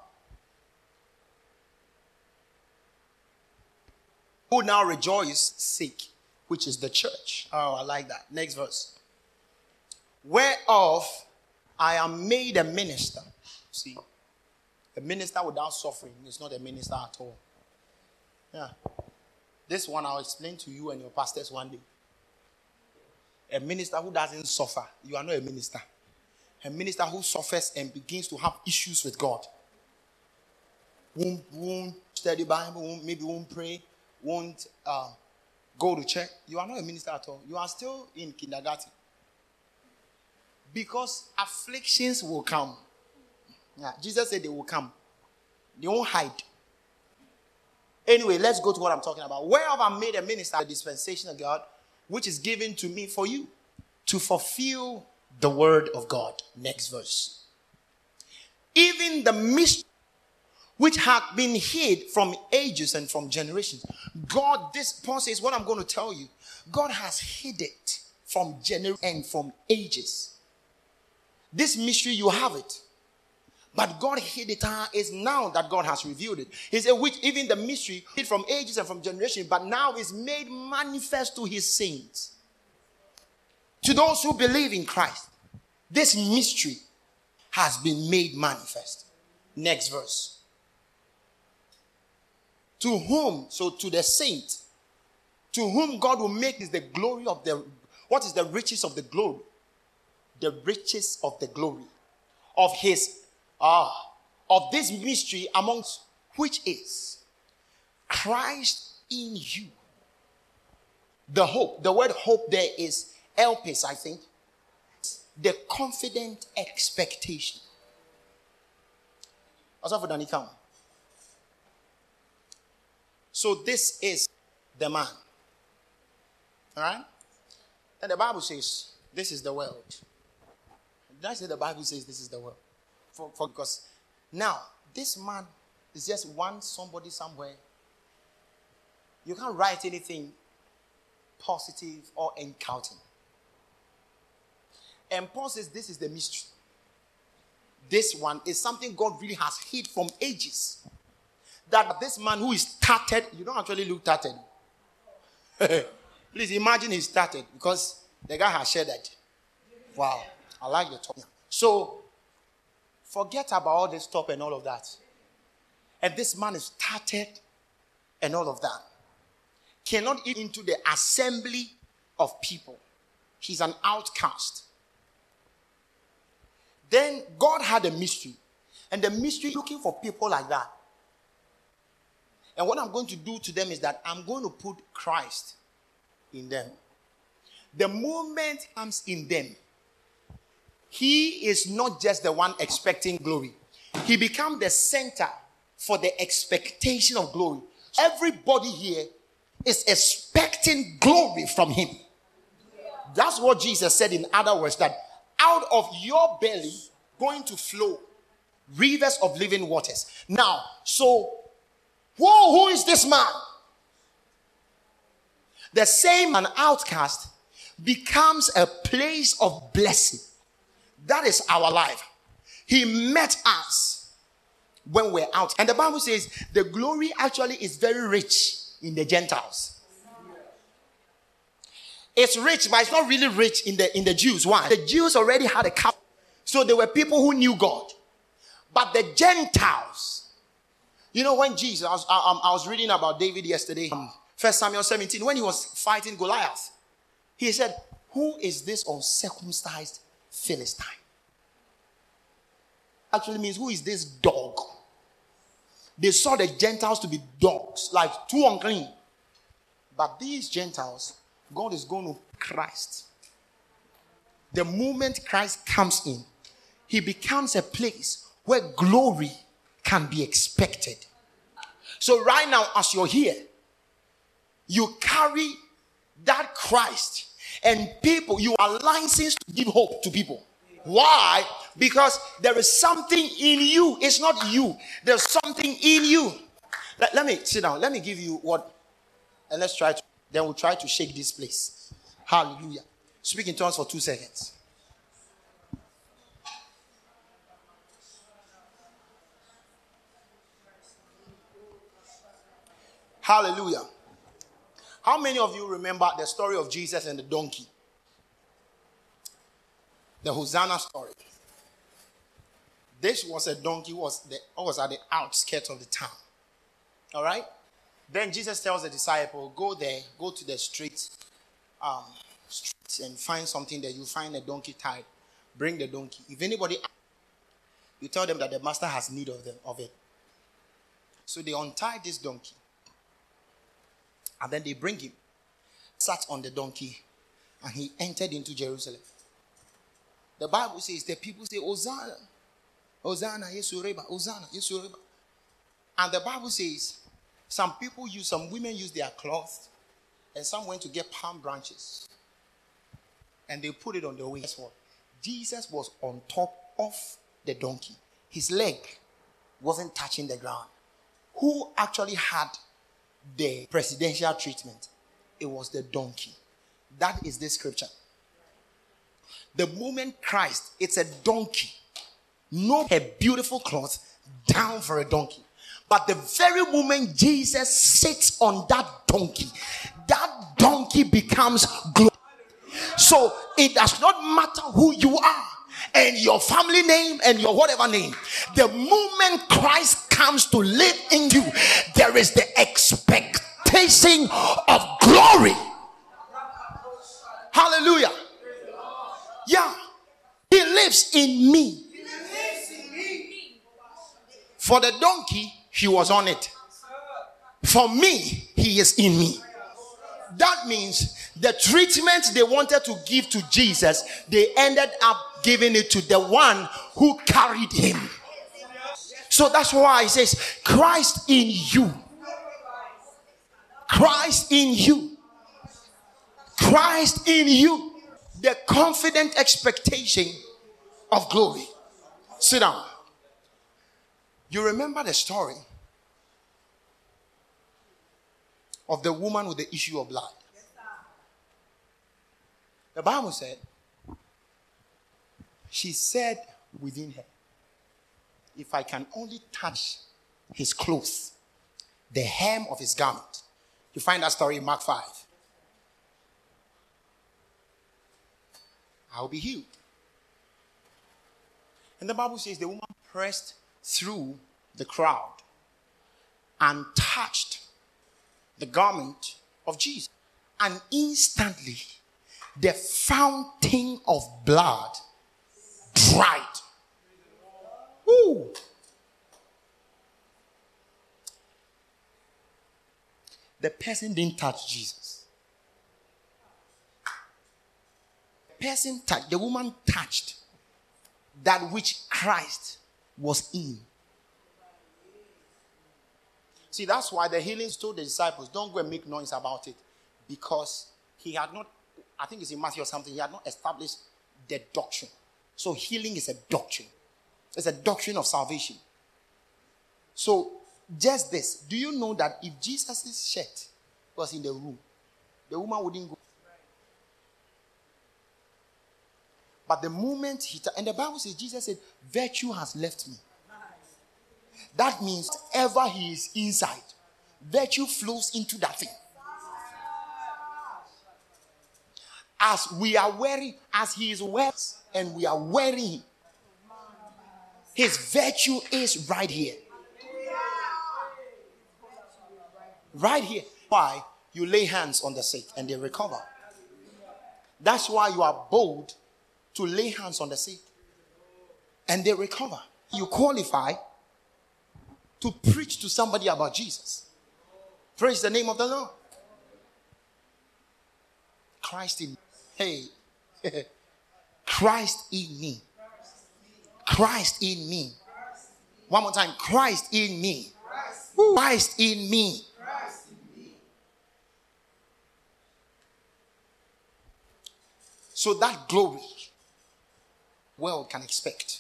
[SPEAKER 2] Who now rejoice, seek, which is the church. Oh, I like that. Next verse. Whereof I am made a minister. See, a minister without suffering is not a minister at all. Yeah. This one I'll explain to you and your pastors one day. A minister who doesn't suffer, you are not a minister. A minister who suffers and begins to have issues with God. Won't, won't study Bible, won't, maybe won't pray, won't uh, go to church. You are not a minister at all. You are still in kindergarten. Because afflictions will come. Yeah, Jesus said they will come. They won't hide. Anyway, let's go to what I'm talking about. Whereof I made a minister, the dispensation of God, which is given to me for you, to fulfill the word of God. Next verse. Even the mystery which had been hid from ages and from generations. God, this Paul says, what I'm going to tell you, God has hid it from generations and from ages. This mystery, you have it. But God hid it. Uh, is now that God has revealed it. He said, which even the mystery hid from ages and from generations, but now is made manifest to his saints. To those who believe in Christ. This mystery has been made manifest. Next verse. To whom, so to the saint, to whom God will make is the glory of the, what is the riches of the glory? The riches of the glory of his, ah, of this mystery amongst which is Christ in you. The hope, the word hope there is elpis, I think. The confident expectation. Also for Danikam. So this is the man. Alright? And the Bible says, this is the world. Did I say the Bible says this is the world? For, for because now, this man is just one somebody somewhere. You can't write anything positive or encouraging. And Paul says this is the mystery. This one is something God really has hid from ages. That this man who is tattered, you don't actually look tattered. Please imagine he's tattered because the guy has shared that. Wow, I like the talk. So, forget about all this top and all of that. And this man is tattered and all of that. Cannot eat into the assembly of people. He's an outcast. Then God had a mystery. And the mystery looking for people like that. And what I'm going to do to them is that I'm going to put Christ in them. The moment comes in them, he is not just the one expecting glory. He becomes the center for the expectation of glory. Everybody here is expecting glory from him. That's what Jesus said in other words, that out of your belly going to flow rivers of living waters. Now, so who, who is this man? The same an outcast becomes a place of blessing. That is our life. He met us when we're out. And the Bible says the glory actually is very rich in the Gentiles. It's rich, but it's not really rich in the in the Jews. Why? The Jews already had a covenant. So there were people who knew God. But the Gentiles, you know, when Jesus, I was, I, I was reading about David yesterday, um, First Samuel seventeen, when he was fighting Goliath, he said, who is this uncircumcised Philistine? Actually means, who is this dog? They saw the Gentiles to be dogs, like too unclean. But these Gentiles, God is going to Christ. The moment Christ comes in, he becomes a place where glory can be expected. So right now, as you're here, you carry that Christ, and people, you are licensed to give hope to people. Why? Because there is something in you. It's not you. There's something in you. Let, let me sit down. Let me give you what, and let's try to, then we'll try to shake this place. Hallelujah. Speak in tongues for two seconds. Hallelujah. How many of you remember the story of Jesus and the donkey? The Hosanna story. This was a donkey who was, the, who was at the outskirts of the town. All right? Then Jesus tells the disciple, go there, go to the street, um, streets and find something there. You find a donkey tied. Bring the donkey. If anybody, you tell them that the master has need of them of it. So they untie this donkey. And then they bring him. Sat on the donkey. And he entered into Jerusalem. The Bible says, the people say, Hosanna. Hosanna, Yesureba. Hosanna, Yesureba. And the Bible says, some people use, some women use their cloth. And some went to get palm branches. And they put it on the way. Guess what? Jesus was on top of the donkey. His leg wasn't touching the ground. Who actually had the presidential treatment? It was the donkey. That is the scripture. The moment Christ, it's a donkey. Not a beautiful cloth down for a donkey. But the very moment Jesus sits on that donkey, that donkey becomes glory. So it does not matter who you are and your family name and your whatever name. The moment Christ comes to live in you, there is the expectation of glory. Hallelujah. Yeah. He lives in me. For the donkey, he was on it. For me, he is in me. That means the treatment they wanted to give to Jesus, they ended up giving it to the one who carried him. So that's why it says, Christ in you. Christ in you. Christ in you. The confident expectation of glory. Sit down. You remember the story of the woman with the issue of blood. The Bible said, she said within her, if I can only touch his clothes, the hem of his garment. You find that story in Mark five. I'll be healed. And the Bible says the woman pressed through the crowd and touched the garment of Jesus. And instantly, the fountain of blood dried. Ooh. The person didn't touch Jesus. The person touched, the woman touched that which Christ was in. See, that's why the healings told the disciples, don't go and make noise about it. Because he had not, I think it's in Matthew or something, he had not established the doctrine. So healing is a doctrine. It's a doctrine of salvation. So, just this. Do you know that if Jesus' shirt was in the room, the woman wouldn't go? But the moment he, t- and the Bible says, Jesus said, virtue has left me. That means ever he is inside, virtue flows into that thing. As we are wearing, as he is wearing, and we are wearing him, his virtue is right here. Right here. Why? You lay hands on the sick and they recover. That's why you are bold to lay hands on the sick and they recover. You qualify to preach to somebody about Jesus. Praise the name of the Lord. Christ in me. Hey. Christ in me. Christ in me. One more time. Christ in me. Christ in me. So that glory, world can expect.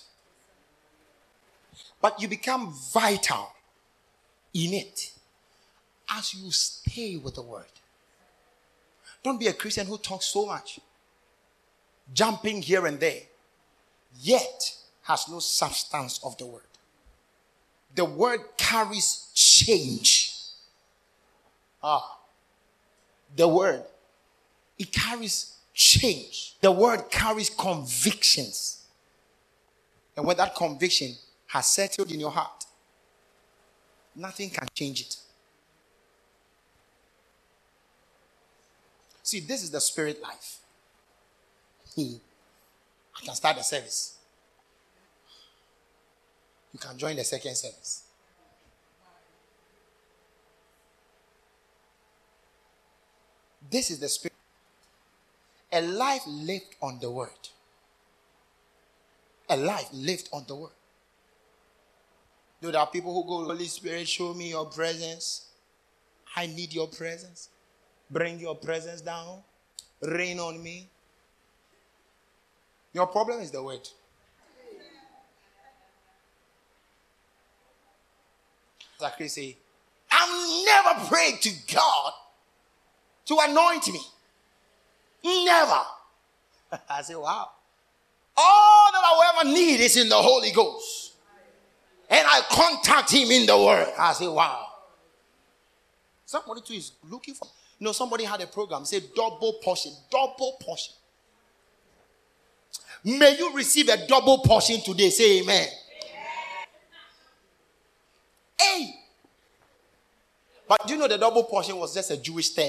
[SPEAKER 2] But you become vital in it as you stay with the word. Don't be a Christian who talks so much, jumping here and there, yet has no substance of the word. The word carries change. Ah, the word, it carries change. The word carries convictions. And when that conviction has settled in your heart, nothing can change it. See, this is the spirit life. I can start the service. You can join the second service. This is the spirit. A life lived on the word. A life lived on the word. You know, there are people who go, Holy Spirit, show me your presence. I need your presence. Bring your presence down. Rain on me. Your problem is the word. Zachary say, I've never prayed to God to anoint me. Never. I say, wow. All that I will ever need is in the Holy Ghost. And I contact him in the word. I say, wow. Somebody too is looking for, you know, somebody had a program, say double portion, double portion. May you receive a double portion today. Say amen. Hey. But do you know the double portion was just a Jewish term?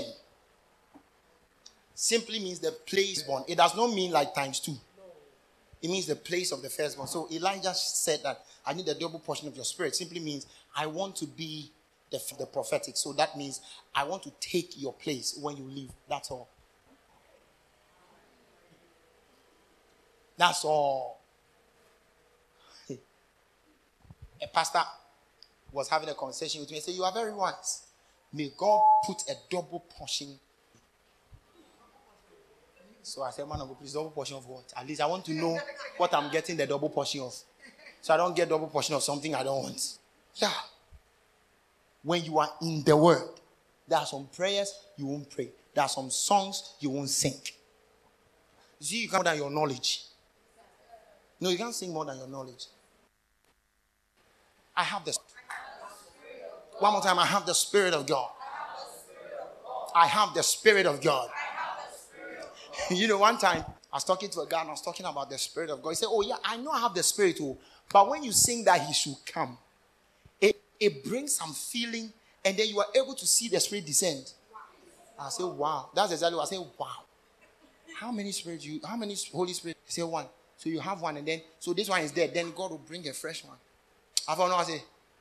[SPEAKER 2] Simply means the place born. It does not mean like times two. It means the place of the firstborn. So Elijah said that I need a double portion of your spirit. Simply means I want to be the, the prophetic. So that means I want to take your place when you leave. That's all. That's all. A pastor was having a conversation with me and said, you are very wise. May God put a double portion. So I said, man of God, please, double portion of what? At least I want to know what I'm getting the double portion of. So I don't get double portion of something I don't want. Yeah. When you are in the word, there are some prayers you won't pray. There are some songs you won't sing. You see, you can't more than your knowledge. No, you can't sing more than your knowledge. I have the One more time, I have the Spirit of God. I have the Spirit of God. You know, one time I was talking to a guy and I was talking about the Spirit of God. He said, oh yeah, I know I have the Spirit too. But when you sing that he should come, it, it brings some feeling and then you are able to see the Spirit descend. I say, wow. That's exactly what I say, wow. How many spirits you, how many Holy Spirit? He said one. So you have one and then, so this one is dead. Then God will bring a fresh one. I found out, I say,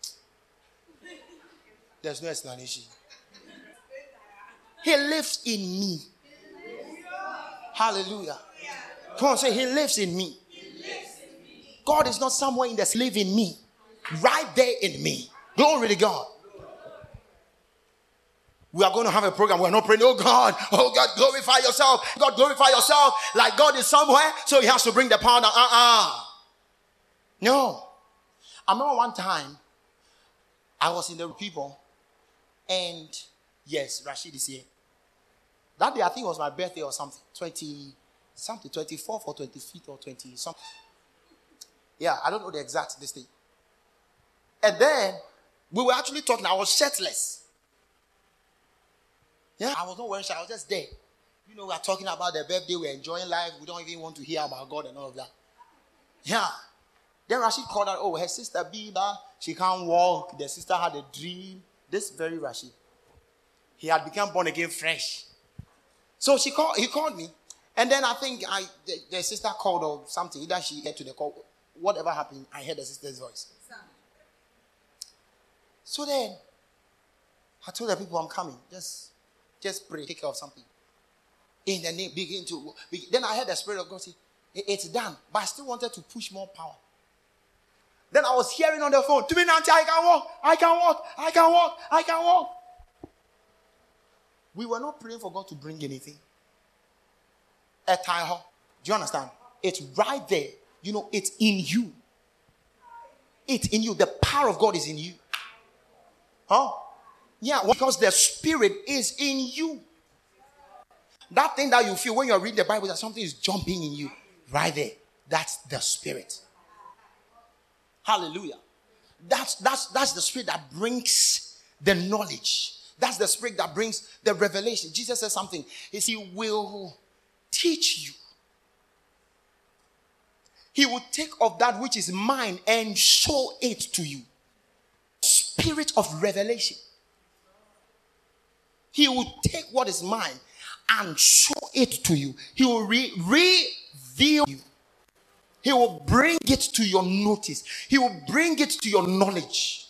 [SPEAKER 2] there's no explanation. He lives in me. Hallelujah. Come on, say, he lives in me. God is not somewhere in this, live in me. Right there in me. Glory to God. We are going to have a program. We're not praying, oh God, oh God, glorify yourself. God, glorify yourself. Like God is somewhere, so he has to bring the power down. Uh-uh. No. I remember one time, I was in the people, and yes, Rashid is here. That day, I think it was my birthday or something. twenty, something, twenty-fourth or twenty-fifth or twenty something. Yeah, I don't know the exact this thing. And then, we were actually talking, I was shirtless. Yeah, I was not wearing shirt, I was just there. You know, we are talking about the birthday, we're enjoying life, we don't even want to hear about God and all of that. Yeah. Then Rashid called out, oh, her sister Biba, she can't walk. The sister had a dream. This very Rashid. He had become born again fresh. So she called, he called me. And then I think I the, the sister called or something. Either she heard to the call. Whatever happened, I heard the sister's voice. So then, I told the people I'm coming. Just, just pray, take care of something. In the name, begin to. Begin. Then I heard the Spirit of God say, it's done. But I still wanted to push more power. Then I was hearing on the phone, to me now, I can walk, I can walk, I can walk, I can walk. We were not praying for God to bring anything. A time, do you understand? It's right there. You know, it's in you. It's in you. The power of God is in you. Huh? Yeah, because the Spirit is in you. That thing that you feel when you're reading the Bible, that something is jumping in you. Right there. That's the Spirit. Hallelujah. That's, that's, that's the Spirit that brings the knowledge. That's the Spirit that brings the revelation. Jesus says something. He says, He will teach you. He will take of that which is mine and show it to you. Spirit of revelation. He will take what is mine and show it to you. He will re- reveal you. He will bring it to your notice. He will bring it to your knowledge.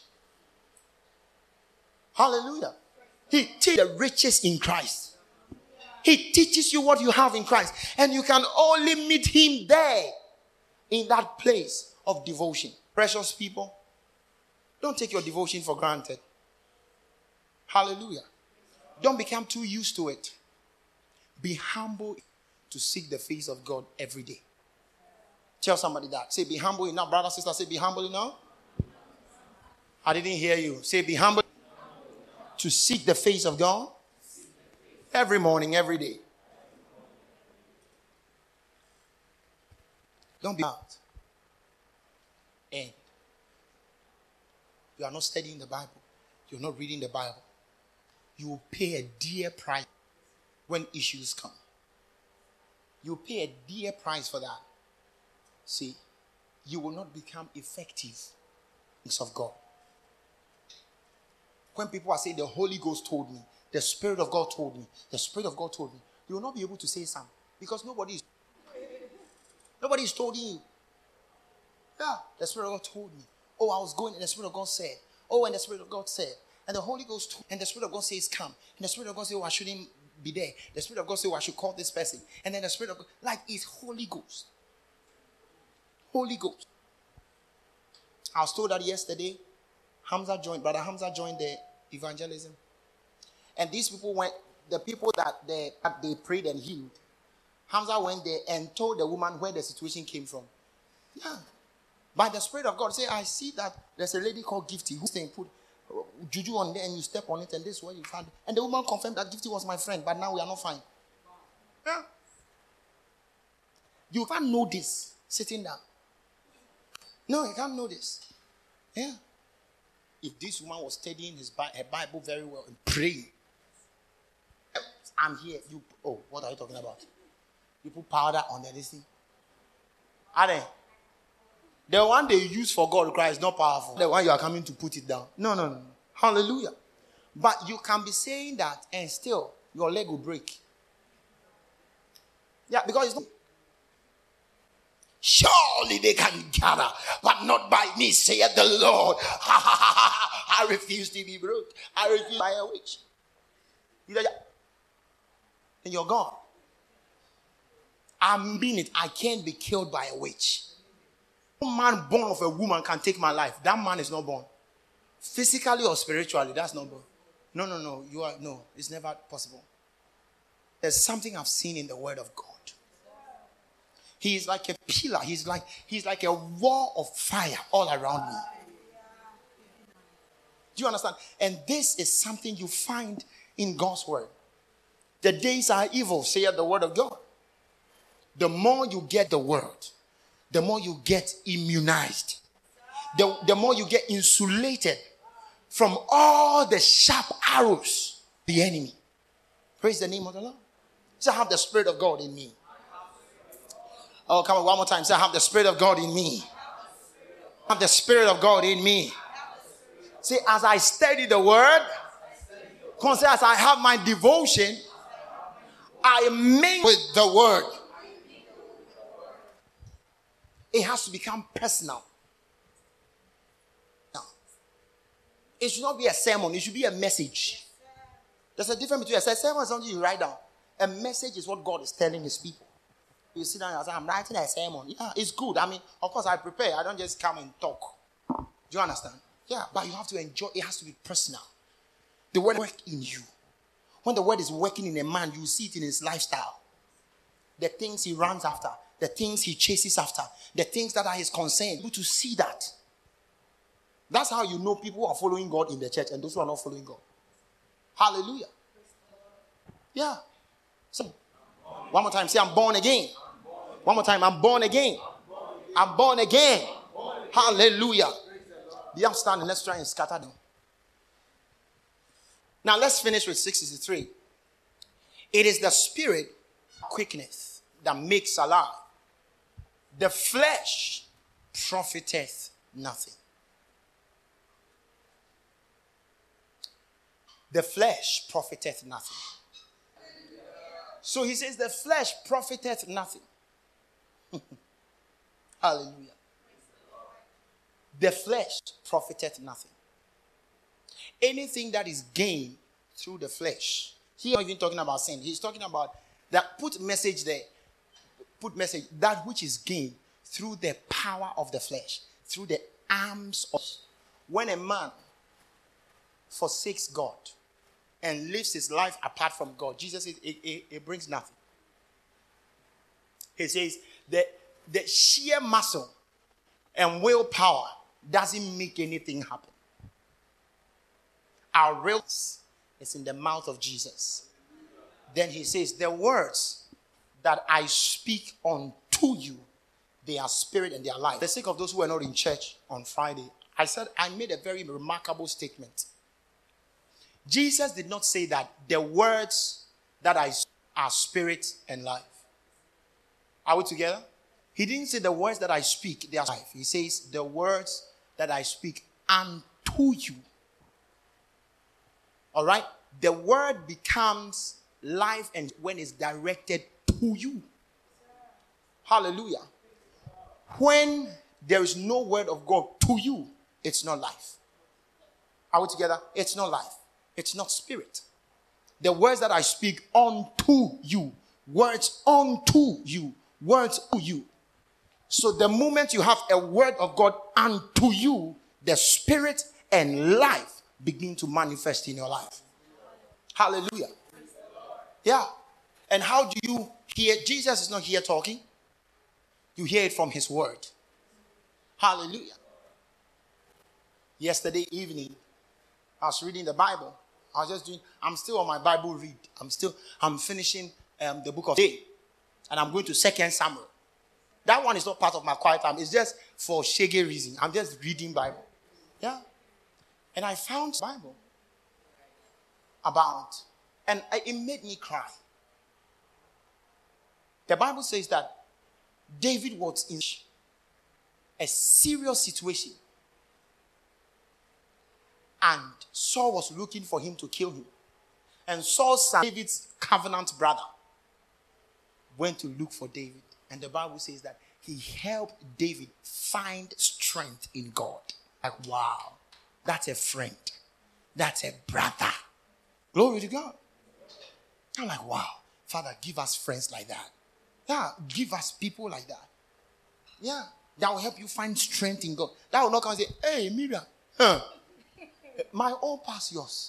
[SPEAKER 2] Hallelujah. He teaches the riches in Christ. He teaches you what you have in Christ. And you can only meet him there, in that place of devotion. Precious people, don't take your devotion for granted. Hallelujah. Don't become too used to it. Be humble to seek the face of God every day. Tell somebody that. Say, be humble enough. Brother, sister, say, be humble enough. I didn't hear you. Say, be humble to seek the face of God every morning, every day. Don't be out. And you are not studying the Bible. You're not reading the Bible. You will pay a dear price when issues come. You will pay a dear price for that. See, you will not become effective in things of God. When people are saying the Holy Ghost told me, the Spirit of God told me, the Spirit of God told me, you will not be able to say some because nobody is nobody is told you. Yeah, the Spirit of God told me. Oh, I was going and the Spirit of God said. Oh, and the Spirit of God said. And the Holy Ghost told, and the Spirit of God says come. And the Spirit of God says, oh, I shouldn't be there. The Spirit of God says, oh, I should call this person. And then the Spirit of God, like it's Holy Ghost. Holy Ghost. I was told that yesterday. Hamza joined, Brother Hamza joined the evangelism. And these people went, the people that they, that they prayed and healed, Hamza went there and told the woman where the situation came from. Yeah. By the Spirit of God, say, I see that there's a lady called Gifty who's saying, put juju on there and you step on it and this is where you found it. And the woman confirmed that Gifty was my friend, but now we are not fine. Yeah. You can't know this sitting down. No, you can't know this. Yeah. If this woman was studying his her Bible very well and praying, I'm here. You oh, what are you talking about? You put powder on the this thing. Are they? The one they use for God Christ is not powerful. The one you are coming to put it down. No, no, no. Hallelujah. But you can be saying that and still your leg will break. Yeah, because it's not. Surely they can gather, but not by me, saith the Lord. I refuse to be broke. I refuse by a witch. And you're gone. I mean it. I can't be killed by a witch. No man born of a woman can take my life. That man is not born. Physically or spiritually, that's not born. No, no, no. You are no. It's never possible. There's something I've seen in the Word of God. He is like a pillar. He's like, he's like a wall of fire all around me. Do you understand? And this is something you find in God's word. The days are evil, saith the word of God. The more you get the word, the more you get immunized. The, the more you get insulated from all the sharp arrows of the enemy. Praise the name of the Lord. So I have the Spirit of God in me. Oh, come on, one more time. Say, I have the Spirit of God in me. I have the Spirit of God in me. See, as I study the word, come on, say, as I have my devotion, I mix with the word. It has to become personal. Now, it should not be a sermon. It should be a message. There's a difference between a sermon and something you write down. A message is what God is telling his people. You sit down and say, I'm writing a sermon. Yeah, it's good. I mean, of course, I prepare. I don't just come and talk. Do you understand? Yeah, but you have to enjoy. It has to be personal. The word works in you. When the word is working in a man, you see it in his lifestyle. The things he runs after, the things he chases after, the things that are his concern. You to see that. That's how you know people are following God in the church and those who are not following God. Hallelujah. Yeah. So, one more time, say, I'm born again. One more time, I'm born again. I'm born again. Hallelujah. Be upstanding. Let's try and scatter them. Now, let's finish with six sixty-three. It is the spirit quickness that makes alive. The flesh profiteth nothing. The flesh profiteth nothing. So he says, the flesh profiteth nothing. Hallelujah. The flesh profiteth nothing. Anything that is gained through the flesh. He's not even talking about sin. He's talking about that. Put message there. Put message. That which is gained through the power of the flesh. Through the arms of. When a man forsakes God and lives his life apart from God, Jesus says it, it, it brings nothing. He says that the sheer muscle and willpower doesn't make anything happen. Our real is in the mouth of Jesus. Then he says, the words that I speak unto you, they are spirit and they are life. For the sake of those who are not in church on Friday, I said I made a very remarkable statement. Jesus did not say that the words that I speak are spirit and life. Are we together? He didn't say the words that I speak, they are life. He says the words that I speak unto you. All right? The word becomes life and when it's directed to you. Hallelujah. When there is no word of God to you, it's not life. Are we together? It's not life. It's not spirit. The words that I speak unto you, words unto you, words to you. So the moment you have a word of God unto you, the spirit and life begin to manifest in your life. Hallelujah. Yeah. And how do you hear? Jesus is not here talking. You hear it from his word. Hallelujah. Yesterday evening, I was reading the Bible. I was just doing, I'm still on my Bible read. I'm still, I'm finishing um, the book of Day. And I'm going to Second Samuel. That one is not part of my quiet time. It's just for shaggy reason. I'm just reading Bible. Yeah. And I found Bible about, and it made me cry. The Bible says that David was in a serious situation. And Saul was looking for him to kill him. And Saul's son, David's covenant brother, went to look for David. And the Bible says that he helped David find strength in God. Like, wow, that's a friend. That's a brother. Glory to God. I'm like, wow, Father, give us friends like that. Yeah, give us people like that. Yeah, that will help you find strength in God. That will not come and say, hey, Miriam, huh? My own pass yours.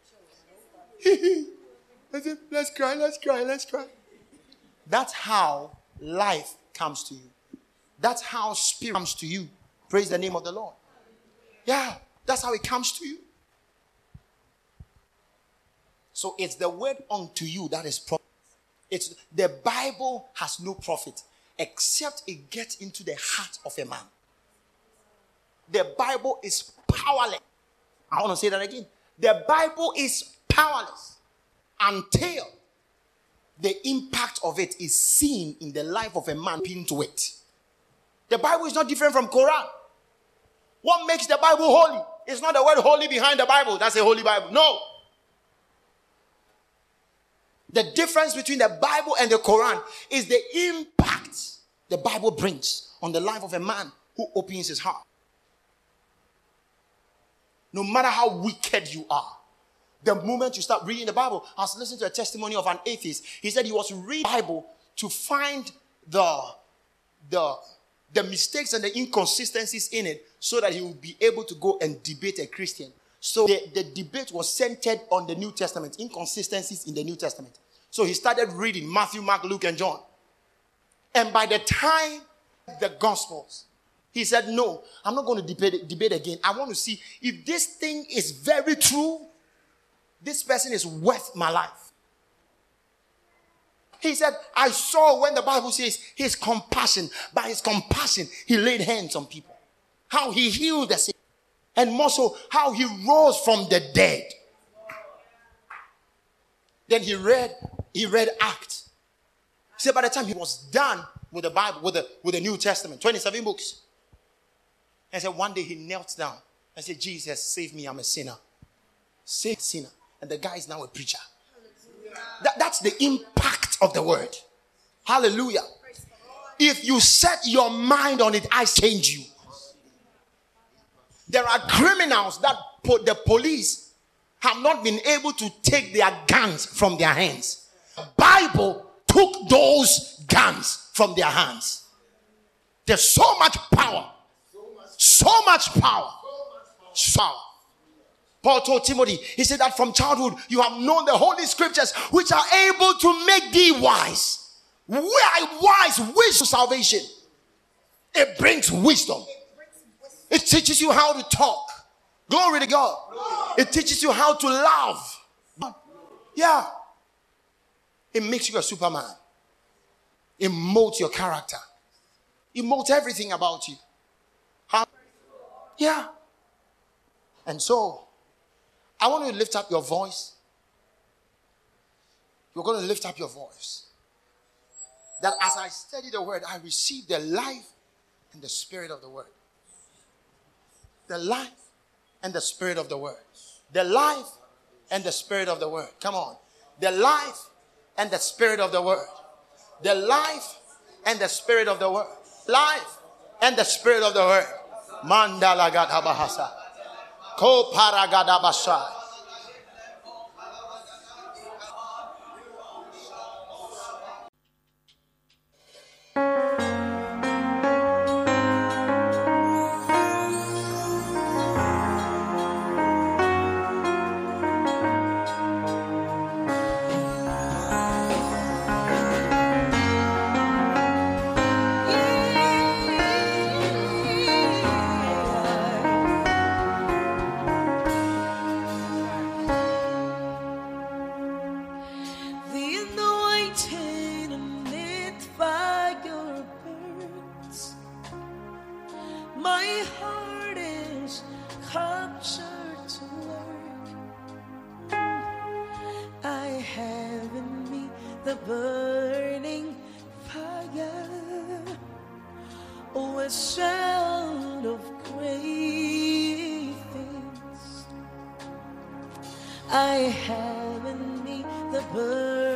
[SPEAKER 2] Let's cry, let's cry, let's cry. That's how life comes to you. That's how spirit comes to you. Praise the name of the Lord. Yeah, that's how it comes to you. So it's the word unto you that is profit. It's the Bible has no profit except it gets into the heart of a man. The Bible is powerless. I want to say that again. The Bible is powerless until the impact of it is seen in the life of a man into it. The Bible is not different from Quran. What makes the Bible holy? It's not the word holy behind the Bible. That's a holy Bible. No. The difference between the Bible and the Quran is the impact the Bible brings on the life of a man who opens his heart. No matter how wicked you are, the moment you start reading the Bible, I was listening to a testimony of an atheist. He said he was reading the Bible to find the, the, the mistakes and the inconsistencies in it so that he would be able to go and debate a Christian. So the, the debate was centered on the New Testament, inconsistencies in the New Testament. So he started reading Matthew, Mark, Luke, and John. And by the time the Gospels, he said, no, I'm not going to debate, debate again. I want to see if this thing is very true, this person is worth my life. He said, I saw when the Bible says his compassion, by his compassion, he laid hands on people. How he healed the sick. And more so, how he rose from the dead. Then he read, he read Acts. He said by the time he was done with the Bible, with the, with the New Testament, twenty-seven books. And said one day he knelt down and said, Jesus, save me, I'm a sinner. Save a sinner. And the guy is now a preacher. That, that's the impact of the word. Hallelujah. If you set your mind on it, I change you. There are criminals that put the police have not been able to take their guns from their hands. The Bible took those guns from their hands. There's so much power. So much power. So power. Paul told Timothy, he said that from childhood you have known the holy scriptures which are able to make thee wise. Wise, wisdom, salvation. It brings wisdom. It teaches you how to talk. Glory to God. It teaches you how to love. Yeah. It makes you a Superman. It molds your character. It molds everything about you. How? Yeah. And so, I want you to lift up your voice. You're going to lift up your voice. That as I study the word, I receive the life and the spirit of the word. The life and the spirit of the word. The life and the spirit of the word. Come on. The life and the spirit of the word. The life and the spirit of the word. Life and the spirit of the word. Mandala gadabahasa. Ko paragadabasha.
[SPEAKER 1] I have in me the burden.